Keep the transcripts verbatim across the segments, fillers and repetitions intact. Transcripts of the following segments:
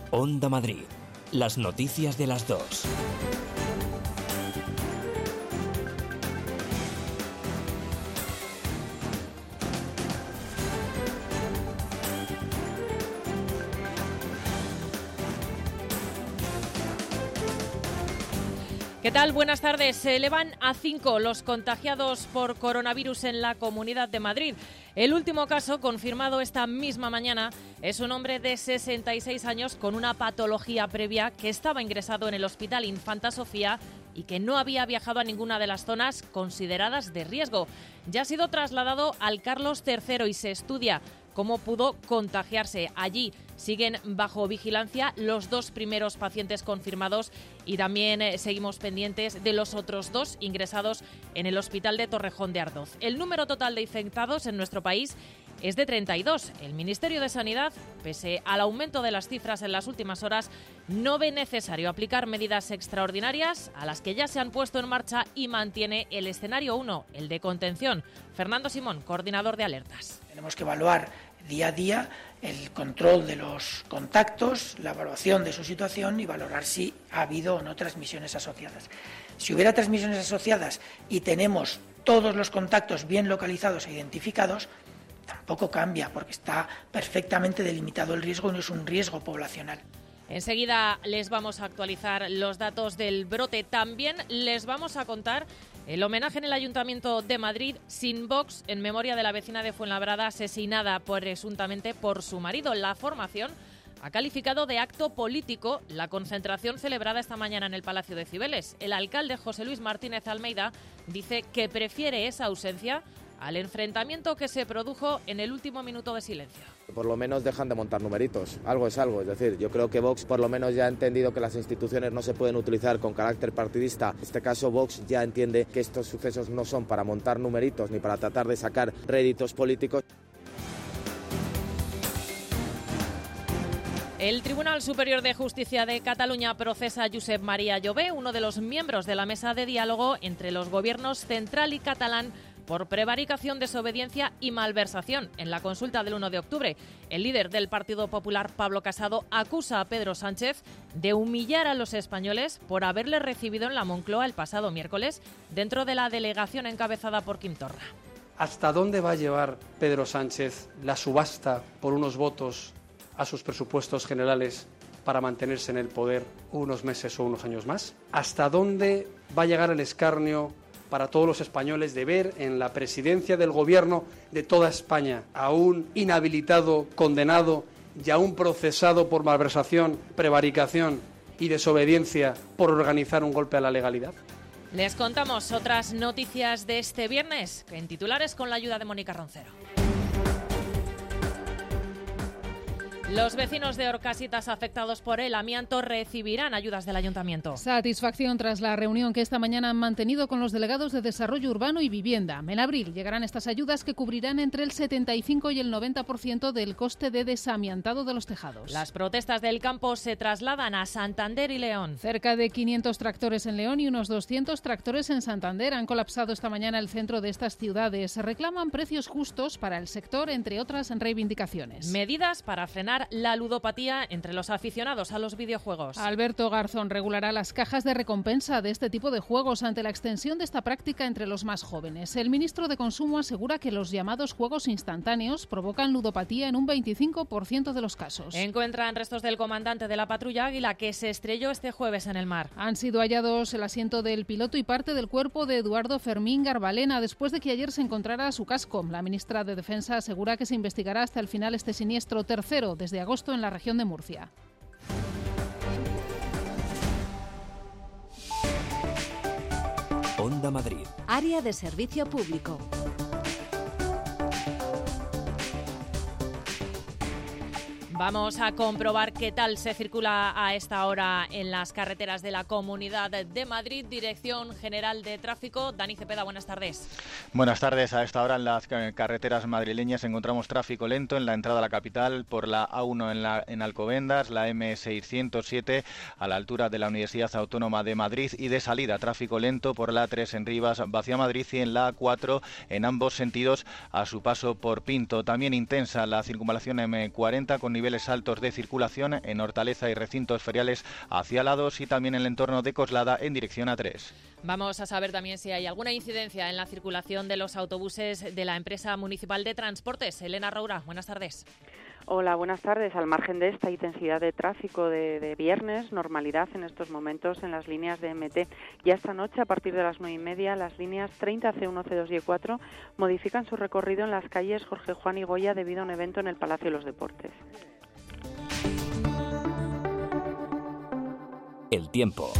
Onda Madrid. Las noticias de las dos. ¿Qué tal? Buenas tardes. Se elevan a cinco los contagiados por coronavirus en la Comunidad de Madrid. El último caso, confirmado esta misma mañana, es un hombre de sesenta y seis años con una patología previa que estaba ingresado en el Hospital Infanta Sofía y que no había viajado a ninguna de las zonas consideradas de riesgo. Ya ha sido trasladado al Carlos tercero y se estudia cómo pudo contagiarse. Allí siguen bajo vigilancia los dos primeros pacientes confirmados y también eh, seguimos pendientes de los otros dos ingresados en el Hospital de Torrejón de Ardoz. El número total de infectados en nuestro país es de treinta y dos. El Ministerio de Sanidad, pese al aumento de las cifras en las últimas horas, no ve necesario aplicar medidas extraordinarias a las que ya se han puesto en marcha y mantiene el escenario uno, el de contención. Fernando Simón, coordinador de alertas. Tenemos que evaluar día a día el control de los contactos, la evaluación de su situación y valorar si ha habido o no transmisiones asociadas. Si hubiera transmisiones asociadas y tenemos todos los contactos bien localizados e identificados, tampoco cambia porque está perfectamente delimitado el riesgo y no es un riesgo poblacional. Enseguida les vamos a actualizar los datos del brote. También les vamos a contar el homenaje en el Ayuntamiento de Madrid sin Vox en memoria de la vecina de Fuenlabrada asesinada presuntamente por su marido. La formación ha calificado de acto político la concentración celebrada esta mañana en el Palacio de Cibeles. El alcalde José Luis Martínez Almeida dice que prefiere esa ausencia al enfrentamiento que se produjo en el último minuto de silencio. Por lo menos dejan de montar numeritos, algo es algo, es decir, yo creo que Vox por lo menos ya ha entendido que las instituciones no se pueden utilizar con carácter partidista. En este caso Vox ya entiende que estos sucesos no son para montar numeritos ni para tratar de sacar réditos políticos. El Tribunal Superior de Justicia de Cataluña procesa a Josep María Llobé, uno de los miembros de la mesa de diálogo entre los gobiernos central y catalán, por prevaricación, desobediencia y malversación en la consulta del uno de octubre. El líder del Partido Popular, Pablo Casado, acusa a Pedro Sánchez de humillar a los españoles por haberle recibido en la Moncloa el pasado miércoles dentro de la delegación encabezada por Quim Torra. ¿Hasta dónde va a llevar Pedro Sánchez la subasta por unos votos a sus presupuestos generales para mantenerse en el poder unos meses o unos años más? ¿Hasta dónde va a llegar el escarnio para todos los españoles de ver en la presidencia del gobierno de toda España a un inhabilitado, condenado y a un procesado por malversación, prevaricación y desobediencia por organizar un golpe a la legalidad? Les contamos otras noticias de este viernes en titulares con la ayuda de Mónica Roncero. Los vecinos de Orcasitas afectados por el amianto recibirán ayudas del Ayuntamiento. Satisfacción tras la reunión que esta mañana han mantenido con los delegados de Desarrollo Urbano y Vivienda. En abril llegarán estas ayudas que cubrirán entre el setenta y cinco y el noventa por ciento del coste de desamiantado de los tejados. Las protestas del campo se trasladan a Santander y León. Cerca de quinientos tractores en León y unos doscientos tractores en Santander han colapsado esta mañana el centro de estas ciudades. Reclaman precios justos para el sector, entre otras reivindicaciones. Medidas para frenar la ludopatía entre los aficionados a los videojuegos. Alberto Garzón regulará las cajas de recompensa de este tipo de juegos ante la extensión de esta práctica entre los más jóvenes. El ministro de Consumo asegura que los llamados juegos instantáneos provocan ludopatía en un veinticinco por ciento de los casos. Encuentran restos del comandante de la patrulla Águila que se estrelló este jueves en el mar. Han sido hallados el asiento del piloto y parte del cuerpo de Eduardo Fermín Garbalena después de que ayer se encontrara su casco. La ministra de Defensa asegura que se investigará hasta el final este siniestro tercero desde de agosto en la región de Murcia. Onda Madrid. Área de servicio público. Vamos a comprobar qué tal se circula a esta hora en las carreteras de la Comunidad de Madrid. Dirección General de Tráfico, Dani Cepeda, buenas tardes. Buenas tardes. A esta hora en las carreteras madrileñas encontramos tráfico lento en la entrada a la capital por la A uno en, la, en Alcobendas, la eme seiscientos siete a la altura de la Universidad Autónoma de Madrid y de salida tráfico lento por la A tres en Rivas, hacia Madrid, y en la A cuatro en ambos sentidos a su paso por Pinto. También intensa la circunvalación eme cuarenta con nivel niveles altos de circulación en Hortaleza y recintos feriales hacia la dos y también en el entorno de Coslada en dirección A tres. Vamos a saber también si hay alguna incidencia en la circulación de los autobuses de la empresa municipal de transportes. Elena Roura, buenas tardes. Hola, buenas tardes. Al margen de esta intensidad de tráfico de, de viernes, normalidad en estos momentos en las líneas de M T. Ya esta noche, a partir de las nueve y media, las líneas treinta, C uno, C dos y E cuatro modifican su recorrido en las calles Jorge Juan y Goya debido a un evento en el Palacio de los Deportes. El tiempo.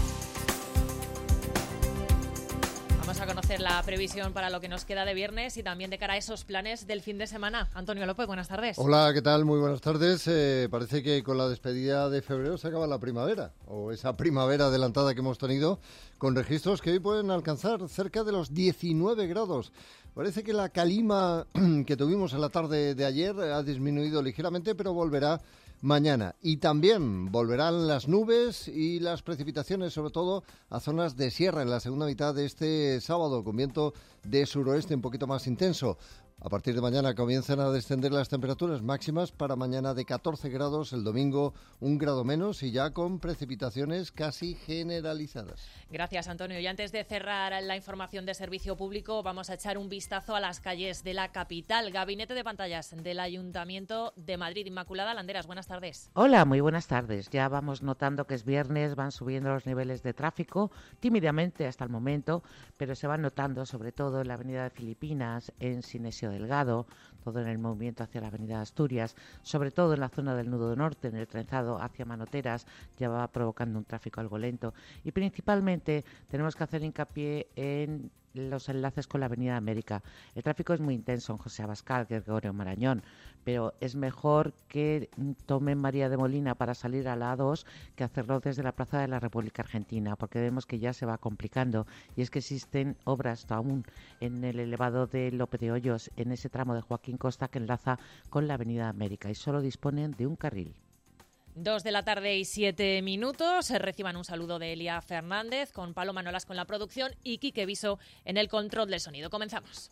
Vamos a conocer la previsión para lo que nos queda de viernes y también de cara a esos planes del fin de semana. Antonio López, buenas tardes. Hola, ¿qué tal? Muy buenas tardes. Eh, parece que con la despedida de febrero se acaba la primavera, o esa primavera adelantada que hemos tenido, con registros que hoy pueden alcanzar cerca de los diecinueve grados. Parece que la calima que tuvimos en la tarde de ayer ha disminuido ligeramente, pero volverá mañana. Y también volverán las nubes y las precipitaciones, sobre todo a zonas de sierra en la segunda mitad de este sábado, con viento de suroeste un poquito más intenso. A partir de mañana comienzan a descender las temperaturas máximas, para mañana de catorce grados, el domingo un grado menos y ya con precipitaciones casi generalizadas. Gracias, Antonio. Y antes de cerrar la información de servicio público, vamos a echar un vistazo a las calles de la capital. Gabinete de pantallas del Ayuntamiento de Madrid. Inmaculada Landeras, buenas tardes. Hola, muy buenas tardes. Ya vamos notando que es viernes, van subiendo los niveles de tráfico, tímidamente hasta el momento, pero se van notando sobre todo en la avenida de Filipinas, en Sinesio Delgado, todo en el movimiento hacia la avenida Asturias, sobre todo en la zona del Nudo Norte, en el trenzado hacia Manoteras, ya va provocando un tráfico algo lento. Y principalmente tenemos que hacer hincapié en los enlaces con la avenida América. El tráfico es muy intenso en José Abascal, Gregorio Marañón, pero es mejor que tomen María de Molina para salir a la A dos que hacerlo desde la Plaza de la República Argentina, porque vemos que ya se va complicando, y es que existen obras aún en el elevado de López de Hoyos, en ese tramo de Joaquín Costa que enlaza con la avenida América, y solo disponen de un carril. Dos de la tarde y siete minutos. Reciban un saludo de Elia Fernández, con Paloma Nolas con la producción y Quique Viso en el control del sonido. Comenzamos.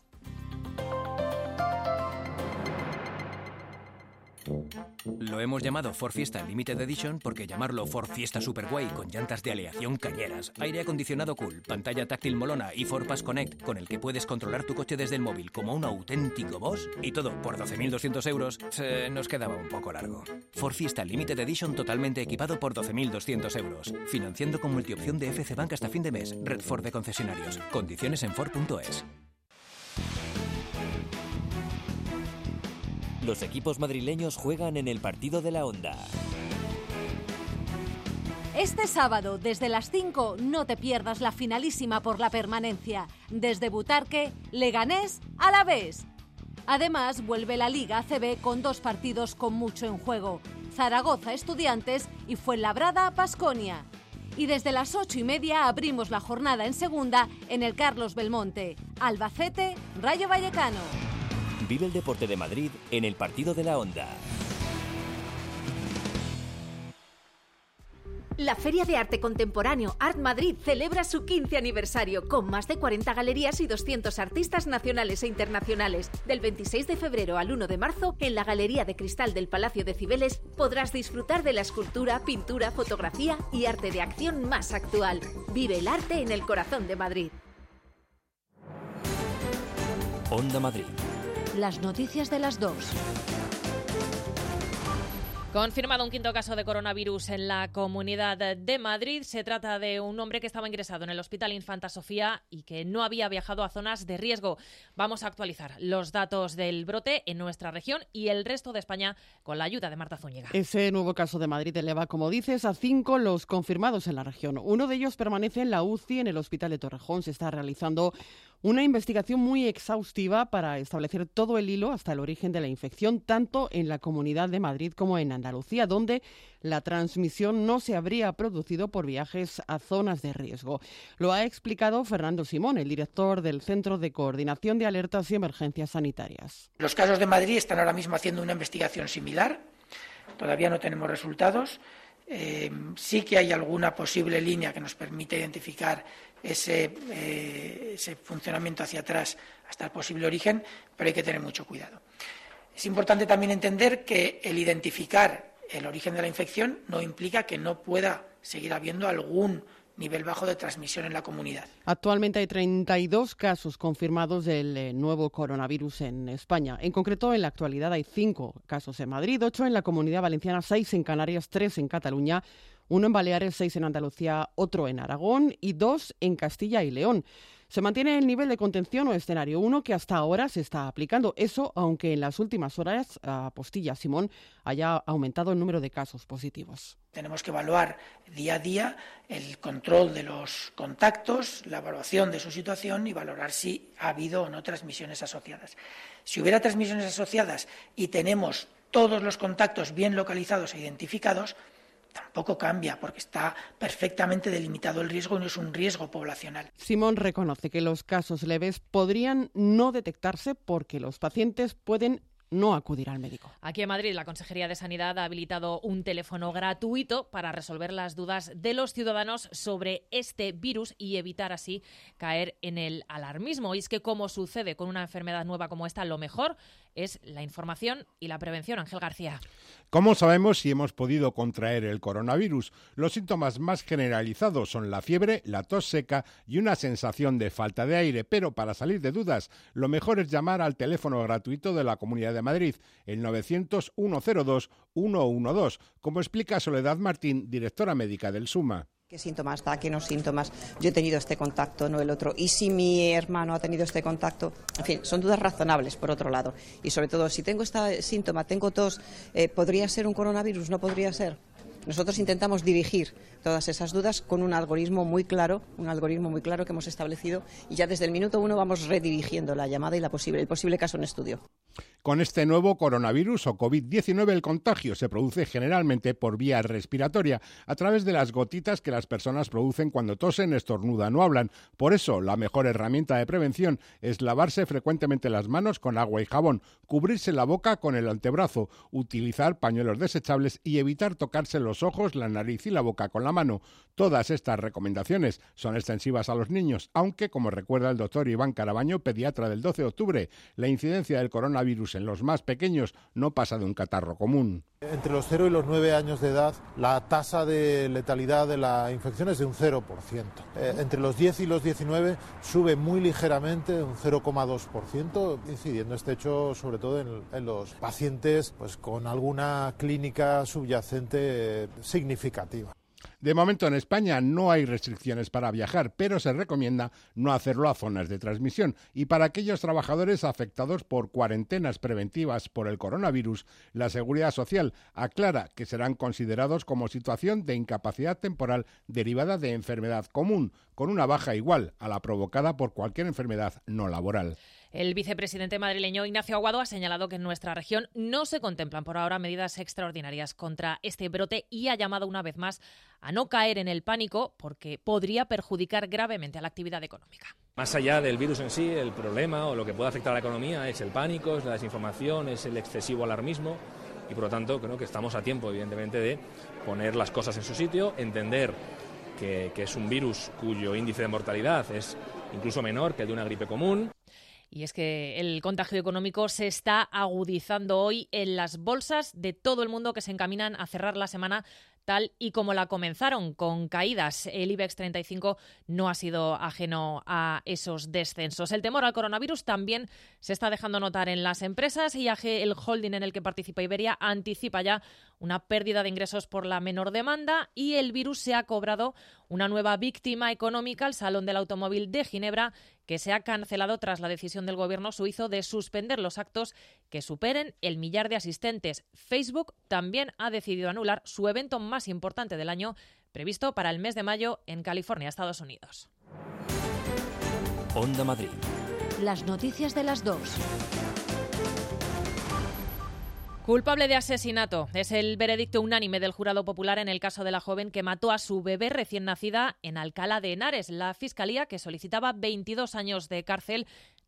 Lo hemos llamado Ford Fiesta Limited Edition porque llamarlo Ford Fiesta Superguay, con llantas de aleación cañeras, aire acondicionado cool, pantalla táctil molona y Ford Pass Connect, con el que puedes controlar tu coche desde el móvil como un auténtico boss, y todo por doce mil doscientos euros, se nos quedaba un poco largo. Ford Fiesta Limited Edition totalmente equipado por doce mil doscientos euros, financiando con multiopción de F C Bank hasta fin de mes. Red Ford de concesionarios. Condiciones en Ford punto es. Los equipos madrileños juegan en el partido de la Onda. Este sábado, desde las cinco, no te pierdas la finalísima por la permanencia. Desde Butarque, Leganés, Alavés. Además, vuelve la Liga A C B con dos partidos con mucho en juego. Zaragoza, Estudiantes y Fuenlabrada, Baskonia. Y desde las ocho y media abrimos la jornada en segunda en el Carlos Belmonte. Albacete, Rayo Vallecano. Vive el deporte de Madrid en el partido de la Onda. La Feria de Arte Contemporáneo Art Madrid celebra su quince aniversario con más de cuarenta galerías y doscientos artistas nacionales e internacionales. Del veintiséis de febrero al uno de marzo, en la Galería de Cristal del Palacio de Cibeles, podrás disfrutar de la escultura, pintura, fotografía y arte de acción más actual. Vive el arte en el corazón de Madrid. Onda Madrid. Las noticias de las dos. Confirmado un quinto caso de coronavirus en la Comunidad de Madrid. Se trata de un hombre que estaba ingresado en el Hospital Infanta Sofía y que no había viajado a zonas de riesgo. Vamos a actualizar los datos del brote en nuestra región y el resto de España con la ayuda de Marta Zúñiga. Ese nuevo caso de Madrid eleva, como dices, a cinco los confirmados en la región. Uno de ellos permanece en la U C I en el Hospital de Torrejón. Se está realizando una investigación muy exhaustiva para establecer todo el hilo hasta el origen de la infección, tanto en la Comunidad de Madrid como en Andalucía, donde la transmisión no se habría producido por viajes a zonas de riesgo. Lo ha explicado Fernando Simón, el director del Centro de Coordinación de Alertas y Emergencias Sanitarias. Los casos de Madrid están ahora mismo haciendo una investigación similar. Todavía no tenemos resultados. Eh, sí que hay alguna posible línea que nos permite identificar ese, eh, ese funcionamiento hacia atrás hasta el posible origen, pero hay que tener mucho cuidado. Es importante también entender que el identificar el origen de la infección no implica que no pueda seguir habiendo algún nivel bajo de transmisión en la comunidad. Actualmente hay treinta y dos casos confirmados del eh, nuevo coronavirus en España. En concreto, en la actualidad hay cinco casos en Madrid, ocho en la Comunidad Valenciana, seis en Canarias, tres en Cataluña, uno en Baleares, seis en Andalucía, otro en Aragón y dos en Castilla y León. Se mantiene el nivel de contención o escenario uno que hasta ahora se está aplicando. Eso, aunque en las últimas horas, Apostilla Simón, haya aumentado el número de casos positivos. Tenemos que evaluar día a día el control de los contactos, la evaluación de su situación y valorar si ha habido o no transmisiones asociadas. Si hubiera transmisiones asociadas y tenemos todos los contactos bien localizados e identificados, tampoco cambia, porque está perfectamente delimitado el riesgo y no es un riesgo poblacional. Simón reconoce que los casos leves podrían no detectarse porque los pacientes pueden no acudir al médico. Aquí en Madrid, la Consejería de Sanidad ha habilitado un teléfono gratuito para resolver las dudas de los ciudadanos sobre este virus y evitar así caer en el alarmismo. Y es que, como sucede con una enfermedad nueva como esta, lo mejor es la información y la prevención. Ángel García. ¿Cómo sabemos si hemos podido contraer el coronavirus? Los síntomas más generalizados son la fiebre, la tos seca y una sensación de falta de aire. Pero para salir de dudas, lo mejor es llamar al teléfono gratuito de la Comunidad de Madrid, el novecientos, ciento dos, ciento doce, como explica Soledad Martín, directora médica del SUMA. ¿Qué síntomas da? ¿Qué no síntomas? Yo he tenido este contacto, no el otro. ¿Y si mi hermano ha tenido este contacto? En fin, son dudas razonables, por otro lado. Y sobre todo, si tengo este síntoma, tengo tos, eh, ¿podría ser un coronavirus? ¿No podría ser? Nosotros intentamos dirigir todas esas dudas con un algoritmo muy claro, un algoritmo muy claro que hemos establecido, y ya desde el minuto uno vamos redirigiendo la llamada y la posible, el posible caso en estudio. Con este nuevo coronavirus o COVID diecinueve, el contagio se produce generalmente por vía respiratoria, a través de las gotitas que las personas producen cuando tosen, estornudan o hablan. Por eso, la mejor herramienta de prevención es lavarse frecuentemente las manos con agua y jabón, cubrirse la boca con el antebrazo, utilizar pañuelos desechables y evitar tocarse los ojos, la nariz y la boca con la mano. Todas estas recomendaciones son extensivas a los niños, aunque, como recuerda el doctor Iván Carabaño, pediatra del doce de octubre, la incidencia del coronavirus en los más pequeños no pasa de un catarro común. Entre los cero y los nueve años de edad, la tasa de letalidad de la infección es de un cero por ciento. Eh, entre los diez y los diecinueve sube muy ligeramente, un cero coma dos por ciento, incidiendo este hecho sobre todo en, en los pacientes pues, con alguna clínica subyacente eh, significativa. De momento en España no hay restricciones para viajar, pero se recomienda no hacerlo a zonas de transmisión. Y para aquellos trabajadores afectados por cuarentenas preventivas por el coronavirus, la Seguridad Social aclara que serán considerados como situación de incapacidad temporal derivada de enfermedad común, con una baja igual a la provocada por cualquier enfermedad no laboral. El vicepresidente madrileño Ignacio Aguado ha señalado que en nuestra región no se contemplan por ahora medidas extraordinarias contra este brote y ha llamado una vez más a no caer en el pánico porque podría perjudicar gravemente a la actividad económica. Más allá del virus en sí, el problema o lo que puede afectar a la economía es el pánico, es la desinformación, es el excesivo alarmismo y por lo tanto creo que estamos a tiempo evidentemente de poner las cosas en su sitio, entender que, que es un virus cuyo índice de mortalidad es incluso menor que el de una gripe común. Y es que el contagio económico se está agudizando hoy en las bolsas de todo el mundo que se encaminan a cerrar la semana tal y como la comenzaron, con caídas. El IBEX treinta y cinco no ha sido ajeno a esos descensos. El temor al coronavirus también se está dejando notar en las empresas. I A G, el holding en el que participa Iberia, anticipa ya una pérdida de ingresos por la menor demanda y el virus se ha cobrado una nueva víctima económica, el Salón del Automóvil de Ginebra, que se ha cancelado tras la decisión del gobierno suizo de suspender los actos que superen el millar de asistentes. Facebook también ha decidido anular su evento más importante del año, previsto para el mes de mayo en California, Estados Unidos. Onda Madrid. Las noticias de las dos. Culpable de asesinato. Es el veredicto unánime del jurado popular en el caso de la joven que mató a su bebé recién nacida en Alcalá de Henares. La Fiscalía, que solicitaba veintidós años de cárcel,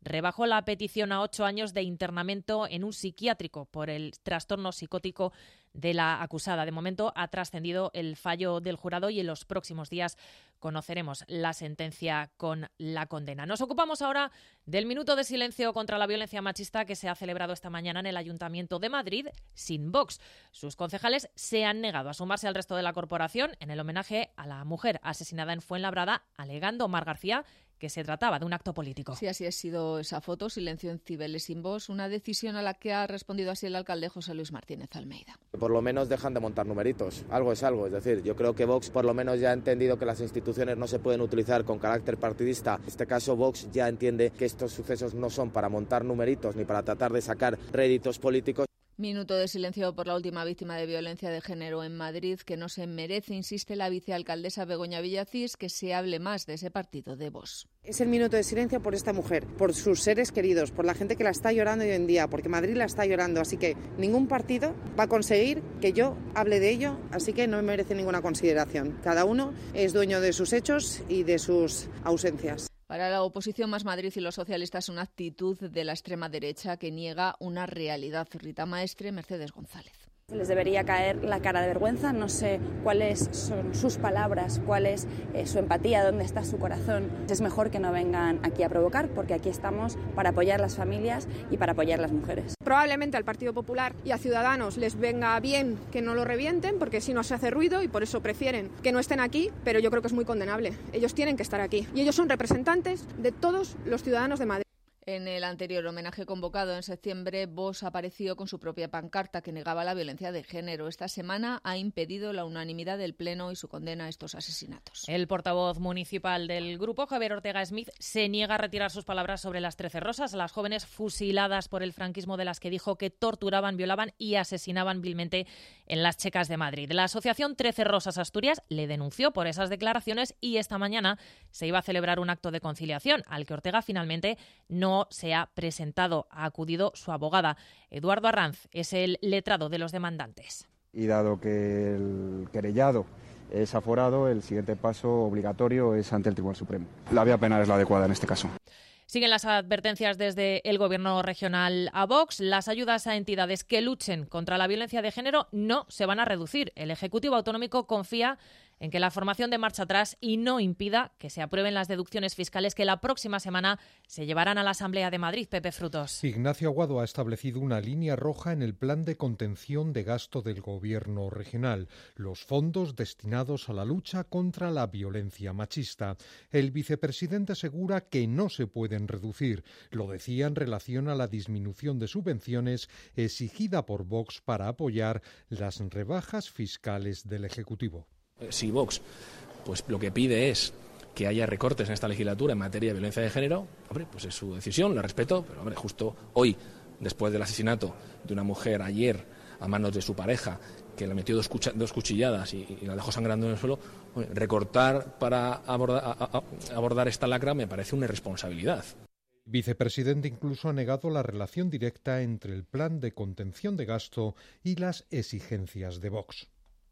rebajó la petición a ocho años de internamiento en un psiquiátrico por el trastorno psicótico de la acusada. De momento ha trascendido el fallo del jurado y en los próximos días conoceremos la sentencia con la condena. Nos ocupamos ahora del minuto de silencio contra la violencia machista que se ha celebrado esta mañana en el Ayuntamiento de Madrid sin Vox. Sus concejales se han negado a sumarse al resto de la corporación en el homenaje a la mujer asesinada en Fuenlabrada, alegando Mar García que se trataba de un acto político. Sí, así ha sido esa foto, silencio en Cibeles sin Vox, una decisión a la que ha respondido así el alcalde José Luis Martínez Almeida. Por lo menos dejan de montar numeritos, algo es algo, es decir, yo creo que Vox por lo menos ya ha entendido que las instituciones no se pueden utilizar con carácter partidista. En este caso Vox ya entiende que estos sucesos no son para montar numeritos ni para tratar de sacar réditos políticos. Minuto de silencio por la última víctima de violencia de género en Madrid, que no se merece, insiste la vicealcaldesa Begoña Villacís, que se hable más de ese partido de Vox. Es el minuto de silencio por esta mujer, por sus seres queridos, por la gente que la está llorando hoy en día, porque Madrid la está llorando, así que ningún partido va a conseguir que yo hable de ello, así que no me merece ninguna consideración. Cada uno es dueño de sus hechos y de sus ausencias. Para la oposición Más Madrid y los socialistas, una actitud de la extrema derecha que niega una realidad. Rita Maestre, Mercedes González. Les debería caer la cara de vergüenza, no sé cuáles son sus palabras, cuál es eh, su empatía, dónde está su corazón. Es mejor que no vengan aquí a provocar, porque aquí estamos para apoyar las familias y para apoyar las mujeres. Probablemente al Partido Popular y a Ciudadanos les venga bien que no lo revienten, porque si no se hace ruido y por eso prefieren que no estén aquí, pero yo creo que es muy condenable. Ellos tienen que estar aquí y ellos son representantes de todos los ciudadanos de Madrid. En el anterior homenaje convocado en septiembre, Vox apareció con su propia pancarta que negaba la violencia de género. Esta semana ha impedido la unanimidad del Pleno y su condena a estos asesinatos. El portavoz municipal del grupo, Javier Ortega Smith, se niega a retirar sus palabras sobre las Trece Rosas, las jóvenes fusiladas por el franquismo, de las que dijo que torturaban, violaban y asesinaban vilmente en las Checas de Madrid. La asociación Trece Rosas Asturias le denunció por esas declaraciones y esta mañana se iba a celebrar un acto de conciliación al que Ortega finalmente no se ha presentado. Ha acudido su abogada. Eduardo Arranz es el letrado de los demandantes. Y dado que el querellado es aforado, el siguiente paso obligatorio es ante el Tribunal Supremo. La vía penal es la adecuada en este caso. Siguen las advertencias desde el Gobierno regional a Vox. Las ayudas a entidades que luchen contra la violencia de género no se van a reducir. El Ejecutivo Autonómico confía en que la formación de marcha atrás y no impida que se aprueben las deducciones fiscales que la próxima semana se llevarán a la Asamblea de Madrid. Pepe Frutos. Ignacio Aguado ha establecido una línea roja en el plan de contención de gasto del Gobierno regional, los fondos destinados a la lucha contra la violencia machista. El vicepresidente asegura que no se pueden reducir. Lo decía en relación a la disminución de subvenciones exigida por Vox para apoyar las rebajas fiscales del Ejecutivo. Si Vox pues lo que pide es que haya recortes en esta legislatura en materia de violencia de género, hombre, pues es su decisión, la respeto, pero hombre, justo hoy, después del asesinato de una mujer ayer a manos de su pareja, que le metió dos, cucha, dos cuchilladas y, y la dejó sangrando en el suelo, hombre, recortar para abordar, a, a, abordar esta lacra me parece una irresponsabilidad. El vicepresidente incluso ha negado la relación directa entre el plan de contención de gasto y las exigencias de Vox.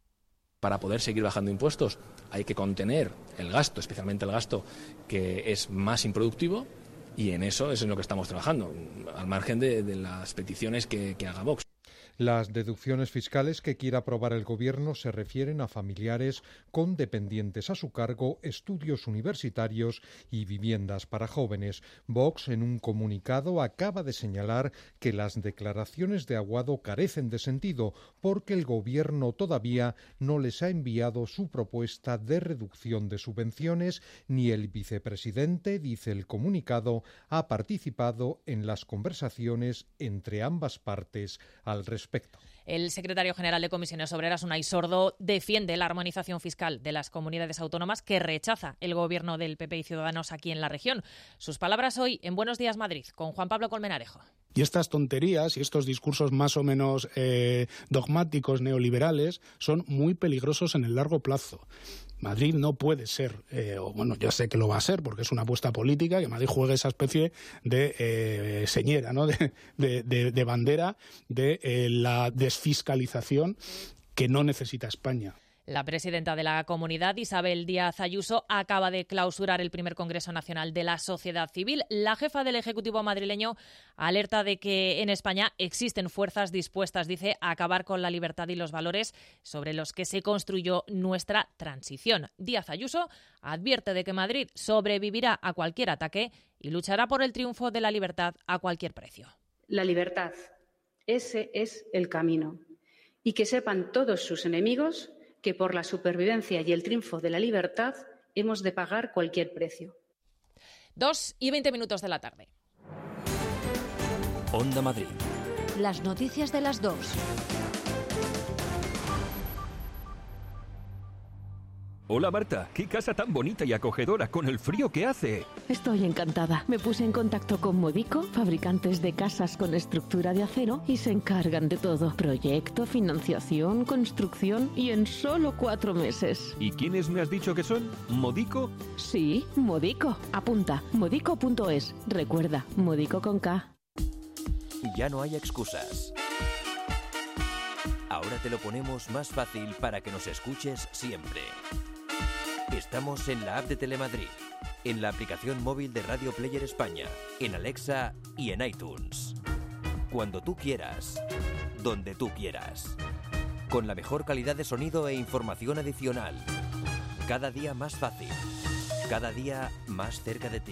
Para poder seguir bajando impuestos hay que contener el gasto, especialmente el gasto que es más improductivo, y en eso es en lo que estamos trabajando, al margen de, de las peticiones que, que haga Vox. Las deducciones fiscales que quiera aprobar el Gobierno se refieren a familiares con dependientes a su cargo, estudios universitarios y viviendas para jóvenes. Vox, en un comunicado, acaba de señalar que las declaraciones de Aguado carecen de sentido porque el Gobierno todavía no les ha enviado su propuesta de reducción de subvenciones, ni el vicepresidente, dice el comunicado, ha participado en las conversaciones entre ambas partes al respecto. El secretario general de Comisiones Obreras, Unai Sordo, defiende la armonización fiscal de las comunidades autónomas que rechaza el gobierno del P P y Ciudadanos aquí en la región. Sus palabras hoy en Buenos Días Madrid con Juan Pablo Colmenarejo. Y estas tonterías y estos discursos más o menos eh, dogmáticos neoliberales son muy peligrosos en el largo plazo. Madrid no puede ser, eh, o bueno, ya sé que lo va a ser porque es una apuesta política, que Madrid juegue esa especie de eh, señera, ¿no? de, de, de, de bandera de eh, la desfiscalización que no necesita España. La presidenta de la comunidad, Isabel Díaz Ayuso, acaba de clausurar el primer Congreso Nacional de la Sociedad Civil. La jefa del Ejecutivo madrileño alerta de que en España existen fuerzas dispuestas, dice, a acabar con la libertad y los valores sobre los que se construyó nuestra transición. Díaz Ayuso advierte de que Madrid sobrevivirá a cualquier ataque y luchará por el triunfo de la libertad a cualquier precio. La libertad, ese es el camino. Y que sepan todos sus enemigos que por la supervivencia y el triunfo de la libertad hemos de pagar cualquier precio. Dos y veinte minutos de la tarde. Onda Madrid. Las noticias de las dos. Hola Marta, qué casa tan bonita y acogedora con el frío que hace. Estoy encantada. Me puse en contacto con Modico, fabricantes de casas con estructura de acero, y se encargan de todo. Proyecto, financiación, construcción y en solo cuatro meses. ¿Y quiénes me has dicho que son? ¿Modico? Sí, Modico. Apunta, modico punto es. Recuerda, Modico con K. Ya no hay excusas. Ahora te lo ponemos más fácil para que nos escuches siempre. Estamos en la app de Telemadrid, en la aplicación móvil de Radio Player España, en Alexa y en iTunes. Cuando tú quieras, donde tú quieras. Con la mejor calidad de sonido e información adicional. Cada día más fácil. Cada día más cerca de ti.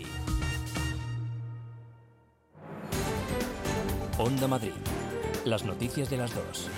Onda Madrid. Las noticias de las dos.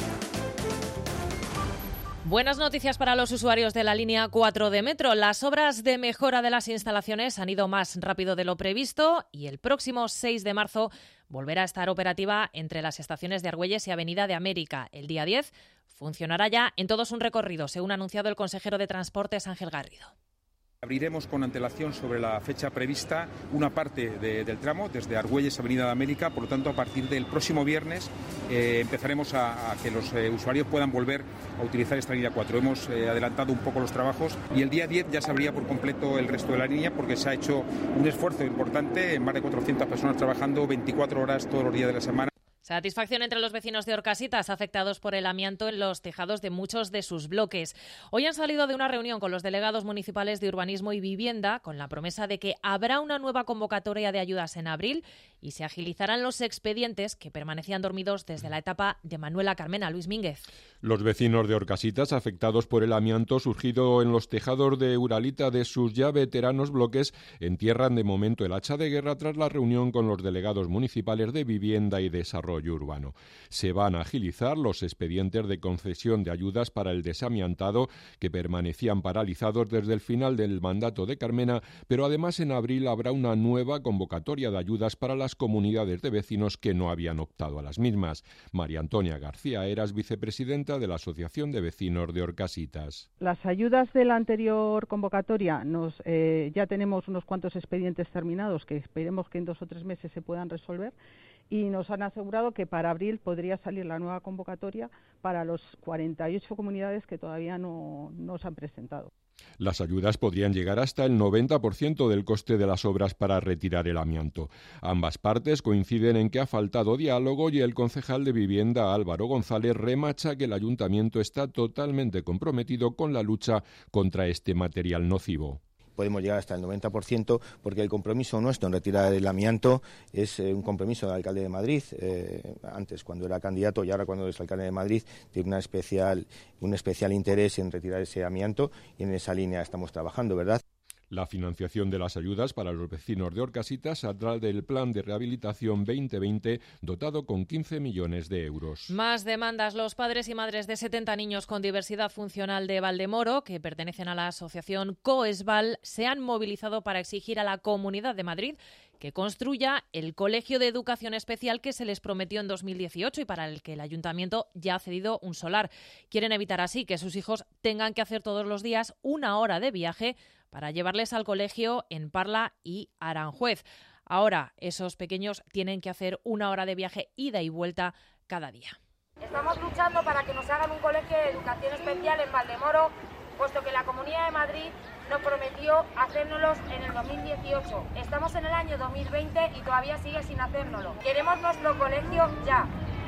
Buenas noticias para los usuarios de la línea cuatro de Metro. Las obras de mejora de las instalaciones han ido más rápido de lo previsto y el próximo seis de marzo volverá a estar operativa entre las estaciones de Argüelles y Avenida de América. El día diez funcionará ya en todo su recorrido, según ha anunciado el consejero de Transportes Ángel Garrido. Abriremos con antelación sobre la fecha prevista una parte de, del tramo desde Argüelles a Avenida de América, por lo tanto a partir del próximo viernes eh, empezaremos a, a que los eh, usuarios puedan volver a utilizar esta línea cuatro. Hemos eh, adelantado un poco los trabajos y el día diez ya se abría por completo el resto de la línea porque se ha hecho un esfuerzo importante, más de cuatrocientas personas trabajando veinticuatro horas todos los días de la semana. Satisfacción entre los vecinos de Orcasitas afectados por el amianto en los tejados de muchos de sus bloques. Hoy han salido de una reunión con los delegados municipales de Urbanismo y Vivienda con la promesa de que habrá una nueva convocatoria de ayudas en abril y se agilizarán los expedientes que permanecían dormidos desde la etapa de Manuela Carmena. Luis Mínguez. Los vecinos de Orcasitas afectados por el amianto surgido en los tejados de Uralita de sus ya veteranos bloques entierran de momento el hacha de guerra tras la reunión con los delegados municipales de Vivienda y Desarrollo Urbano. Se van a agilizar los expedientes de concesión de ayudas para el desamiantado que permanecían paralizados desde el final del mandato de Carmena, pero además en abril habrá una nueva convocatoria de ayudas para las comunidades de vecinos que no habían optado a las mismas. María Antonia García Eras, vicepresidenta de la Asociación de Vecinos de Orcasitas. Las ayudas de la anterior convocatoria nos eh, ya tenemos unos cuantos expedientes terminados que esperemos que en dos o tres meses se puedan resolver. Y nos han asegurado que para abril podría salir la nueva convocatoria para los cuarenta y ocho comunidades que todavía no, no se han presentado. Las ayudas podrían llegar hasta el noventa por ciento del coste de las obras para retirar el amianto. Ambas partes coinciden en que ha faltado diálogo y el concejal de Vivienda, Álvaro González, remacha que el ayuntamiento está totalmente comprometido con la lucha contra este material nocivo. Podemos llegar hasta el noventa por ciento porque el compromiso nuestro en retirar el amianto es eh, un compromiso del alcalde de Madrid, eh, antes cuando era candidato y ahora cuando es alcalde de Madrid, tiene una especial, un especial interés en retirar ese amianto y en esa línea estamos trabajando, ¿verdad? La financiación de las ayudas para los vecinos de Orcasitas saldrá del Plan de Rehabilitación veinte veinte, dotado con quince millones de euros. Más demandas. Los padres y madres de setenta niños con diversidad funcional de Valdemoro, que pertenecen a la asociación COESVAL, se han movilizado para exigir a la Comunidad de Madrid que construya el Colegio de Educación Especial que se les prometió en dos mil dieciocho y para el que el Ayuntamiento ya ha cedido un solar. Quieren evitar así que sus hijos tengan que hacer todos los días una hora de viaje para llevarles al colegio en Parla y Aranjuez. Ahora, esos pequeños tienen que hacer una hora de viaje ida y vuelta cada día. Estamos luchando para que nos hagan un colegio de educación especial en Valdemoro, puesto que la Comunidad de Madrid nos prometió hacérnoslos en el dos mil dieciocho. Estamos en el año dos mil veinte y todavía sigue sin hacérnoslo. Queremos nuestro colegio ya.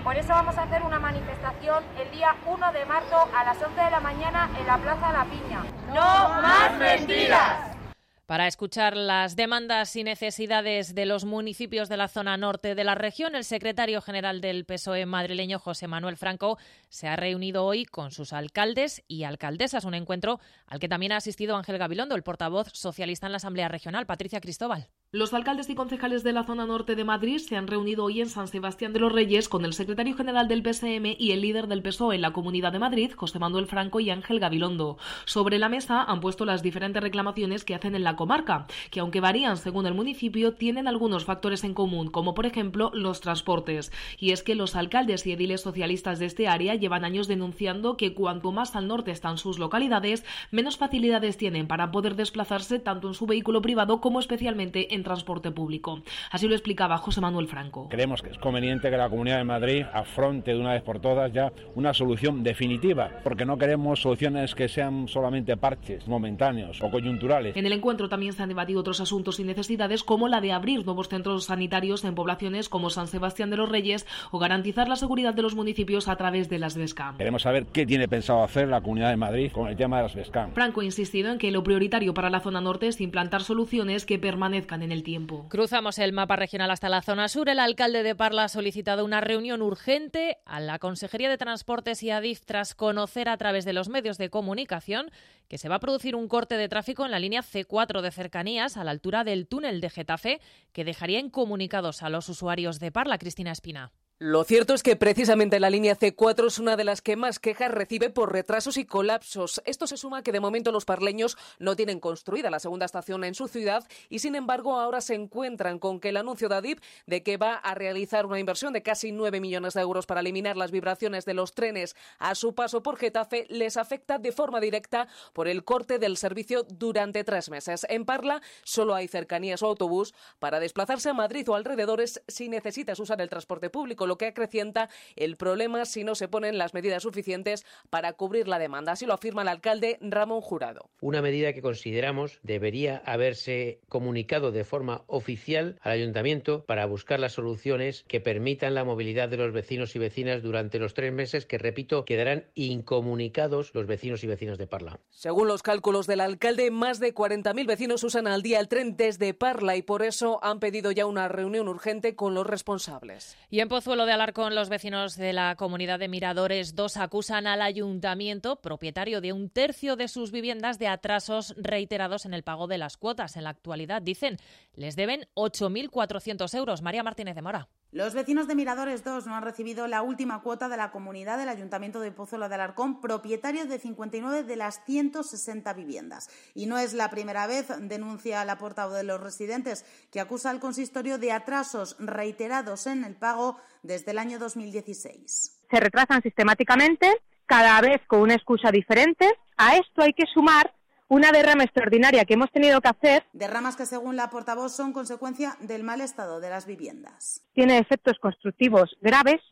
Por eso vamos a hacer una manifestación el día uno de marzo a las once de la mañana en la Plaza La Piña. ¡No más mentiras! Para escuchar las demandas y necesidades de los municipios de la zona norte de la región, el secretario general del P S O E madrileño, José Manuel Franco, se ha reunido hoy con sus alcaldes y alcaldesas, un encuentro al que también ha asistido Ángel Gabilondo, el portavoz socialista en la Asamblea Regional. Patricia Cristóbal. Los alcaldes y concejales de la zona norte de Madrid se han reunido hoy en San Sebastián de los Reyes con el secretario general del P S M y el líder del P S O E en la Comunidad de Madrid, José Manuel Franco y Ángel Gabilondo. Sobre la mesa han puesto las diferentes reclamaciones que hacen en la comarca, que aunque varían según el municipio, tienen algunos factores en común, como por ejemplo los transportes. Y es que los alcaldes y ediles socialistas de este área llevan años denunciando que cuanto más al norte están sus localidades, menos facilidades tienen para poder desplazarse tanto en su vehículo privado como especialmente en transporte público. Así lo explicaba José Manuel Franco. Creemos que es conveniente que la Comunidad de Madrid afronte de una vez por todas ya una solución definitiva, porque no queremos soluciones que sean solamente parches momentáneos o coyunturales. En el encuentro también se han debatido otros asuntos y necesidades, como la de abrir nuevos centros sanitarios en poblaciones como San Sebastián de los Reyes o garantizar la seguridad de los municipios a través de las BESCAM. Queremos saber qué tiene pensado hacer la Comunidad de Madrid con el tema de las BESCAM. Franco ha insistido en que lo prioritario para la zona norte es implantar soluciones que permanezcan en el tiempo. Cruzamos el mapa regional hasta la zona sur. El alcalde de Parla ha solicitado una reunión urgente a la Consejería de Transportes y Adif tras conocer a través de los medios de comunicación que se va a producir un corte de tráfico en la línea C cuatro de cercanías a la altura del túnel de Getafe, que dejaría incomunicados a los usuarios de Parla. Cristina Espina. Lo cierto es que precisamente la línea C cuatro es una de las que más quejas recibe por retrasos y colapsos. Esto se suma a que de momento los parleños no tienen construida la segunda estación en su ciudad y sin embargo ahora se encuentran con que el anuncio de Adif de que va a realizar una inversión de casi nueve millones de euros para eliminar las vibraciones de los trenes a su paso por Getafe les afecta de forma directa por el corte del servicio durante tres meses. En Parla solo hay cercanías o autobús para desplazarse a Madrid o alrededores si necesitas usar el transporte público, lo que acrecienta el problema si no se ponen las medidas suficientes para cubrir la demanda. Así lo afirma el alcalde Ramón Jurado. Una medida que consideramos debería haberse comunicado de forma oficial al ayuntamiento para buscar las soluciones que permitan la movilidad de los vecinos y vecinas durante los tres meses que, repito, quedarán incomunicados los vecinos y vecinas de Parla. Según los cálculos del alcalde, más de cuarenta mil vecinos usan al día el tren desde Parla y por eso han pedido ya una reunión urgente con los responsables. Y en Pozuelo de Alarcón, los vecinos de la comunidad de Miradores dos acusan al ayuntamiento, propietario de un tercio de sus viviendas, de atrasos reiterados en el pago de las cuotas. En la actualidad, dicen, les deben ocho mil cuatrocientos euros. María Martínez de Mora. Los vecinos de Miradores dos no han recibido la última cuota de la comunidad del Ayuntamiento de Pozuelo de Alarcón, propietario de cincuenta y nueve de las ciento sesenta viviendas. Y no es la primera vez, denuncia la portavoz de los residentes, que acusa al consistorio de atrasos reiterados en el pago desde el año dos mil dieciséis. Se retrasan sistemáticamente, cada vez con una excusa diferente. A esto hay que sumar una derrama extraordinaria que hemos tenido que hacer. Derramas que, según la portavoz, son consecuencia del mal estado de las viviendas. Tiene efectos constructivos graves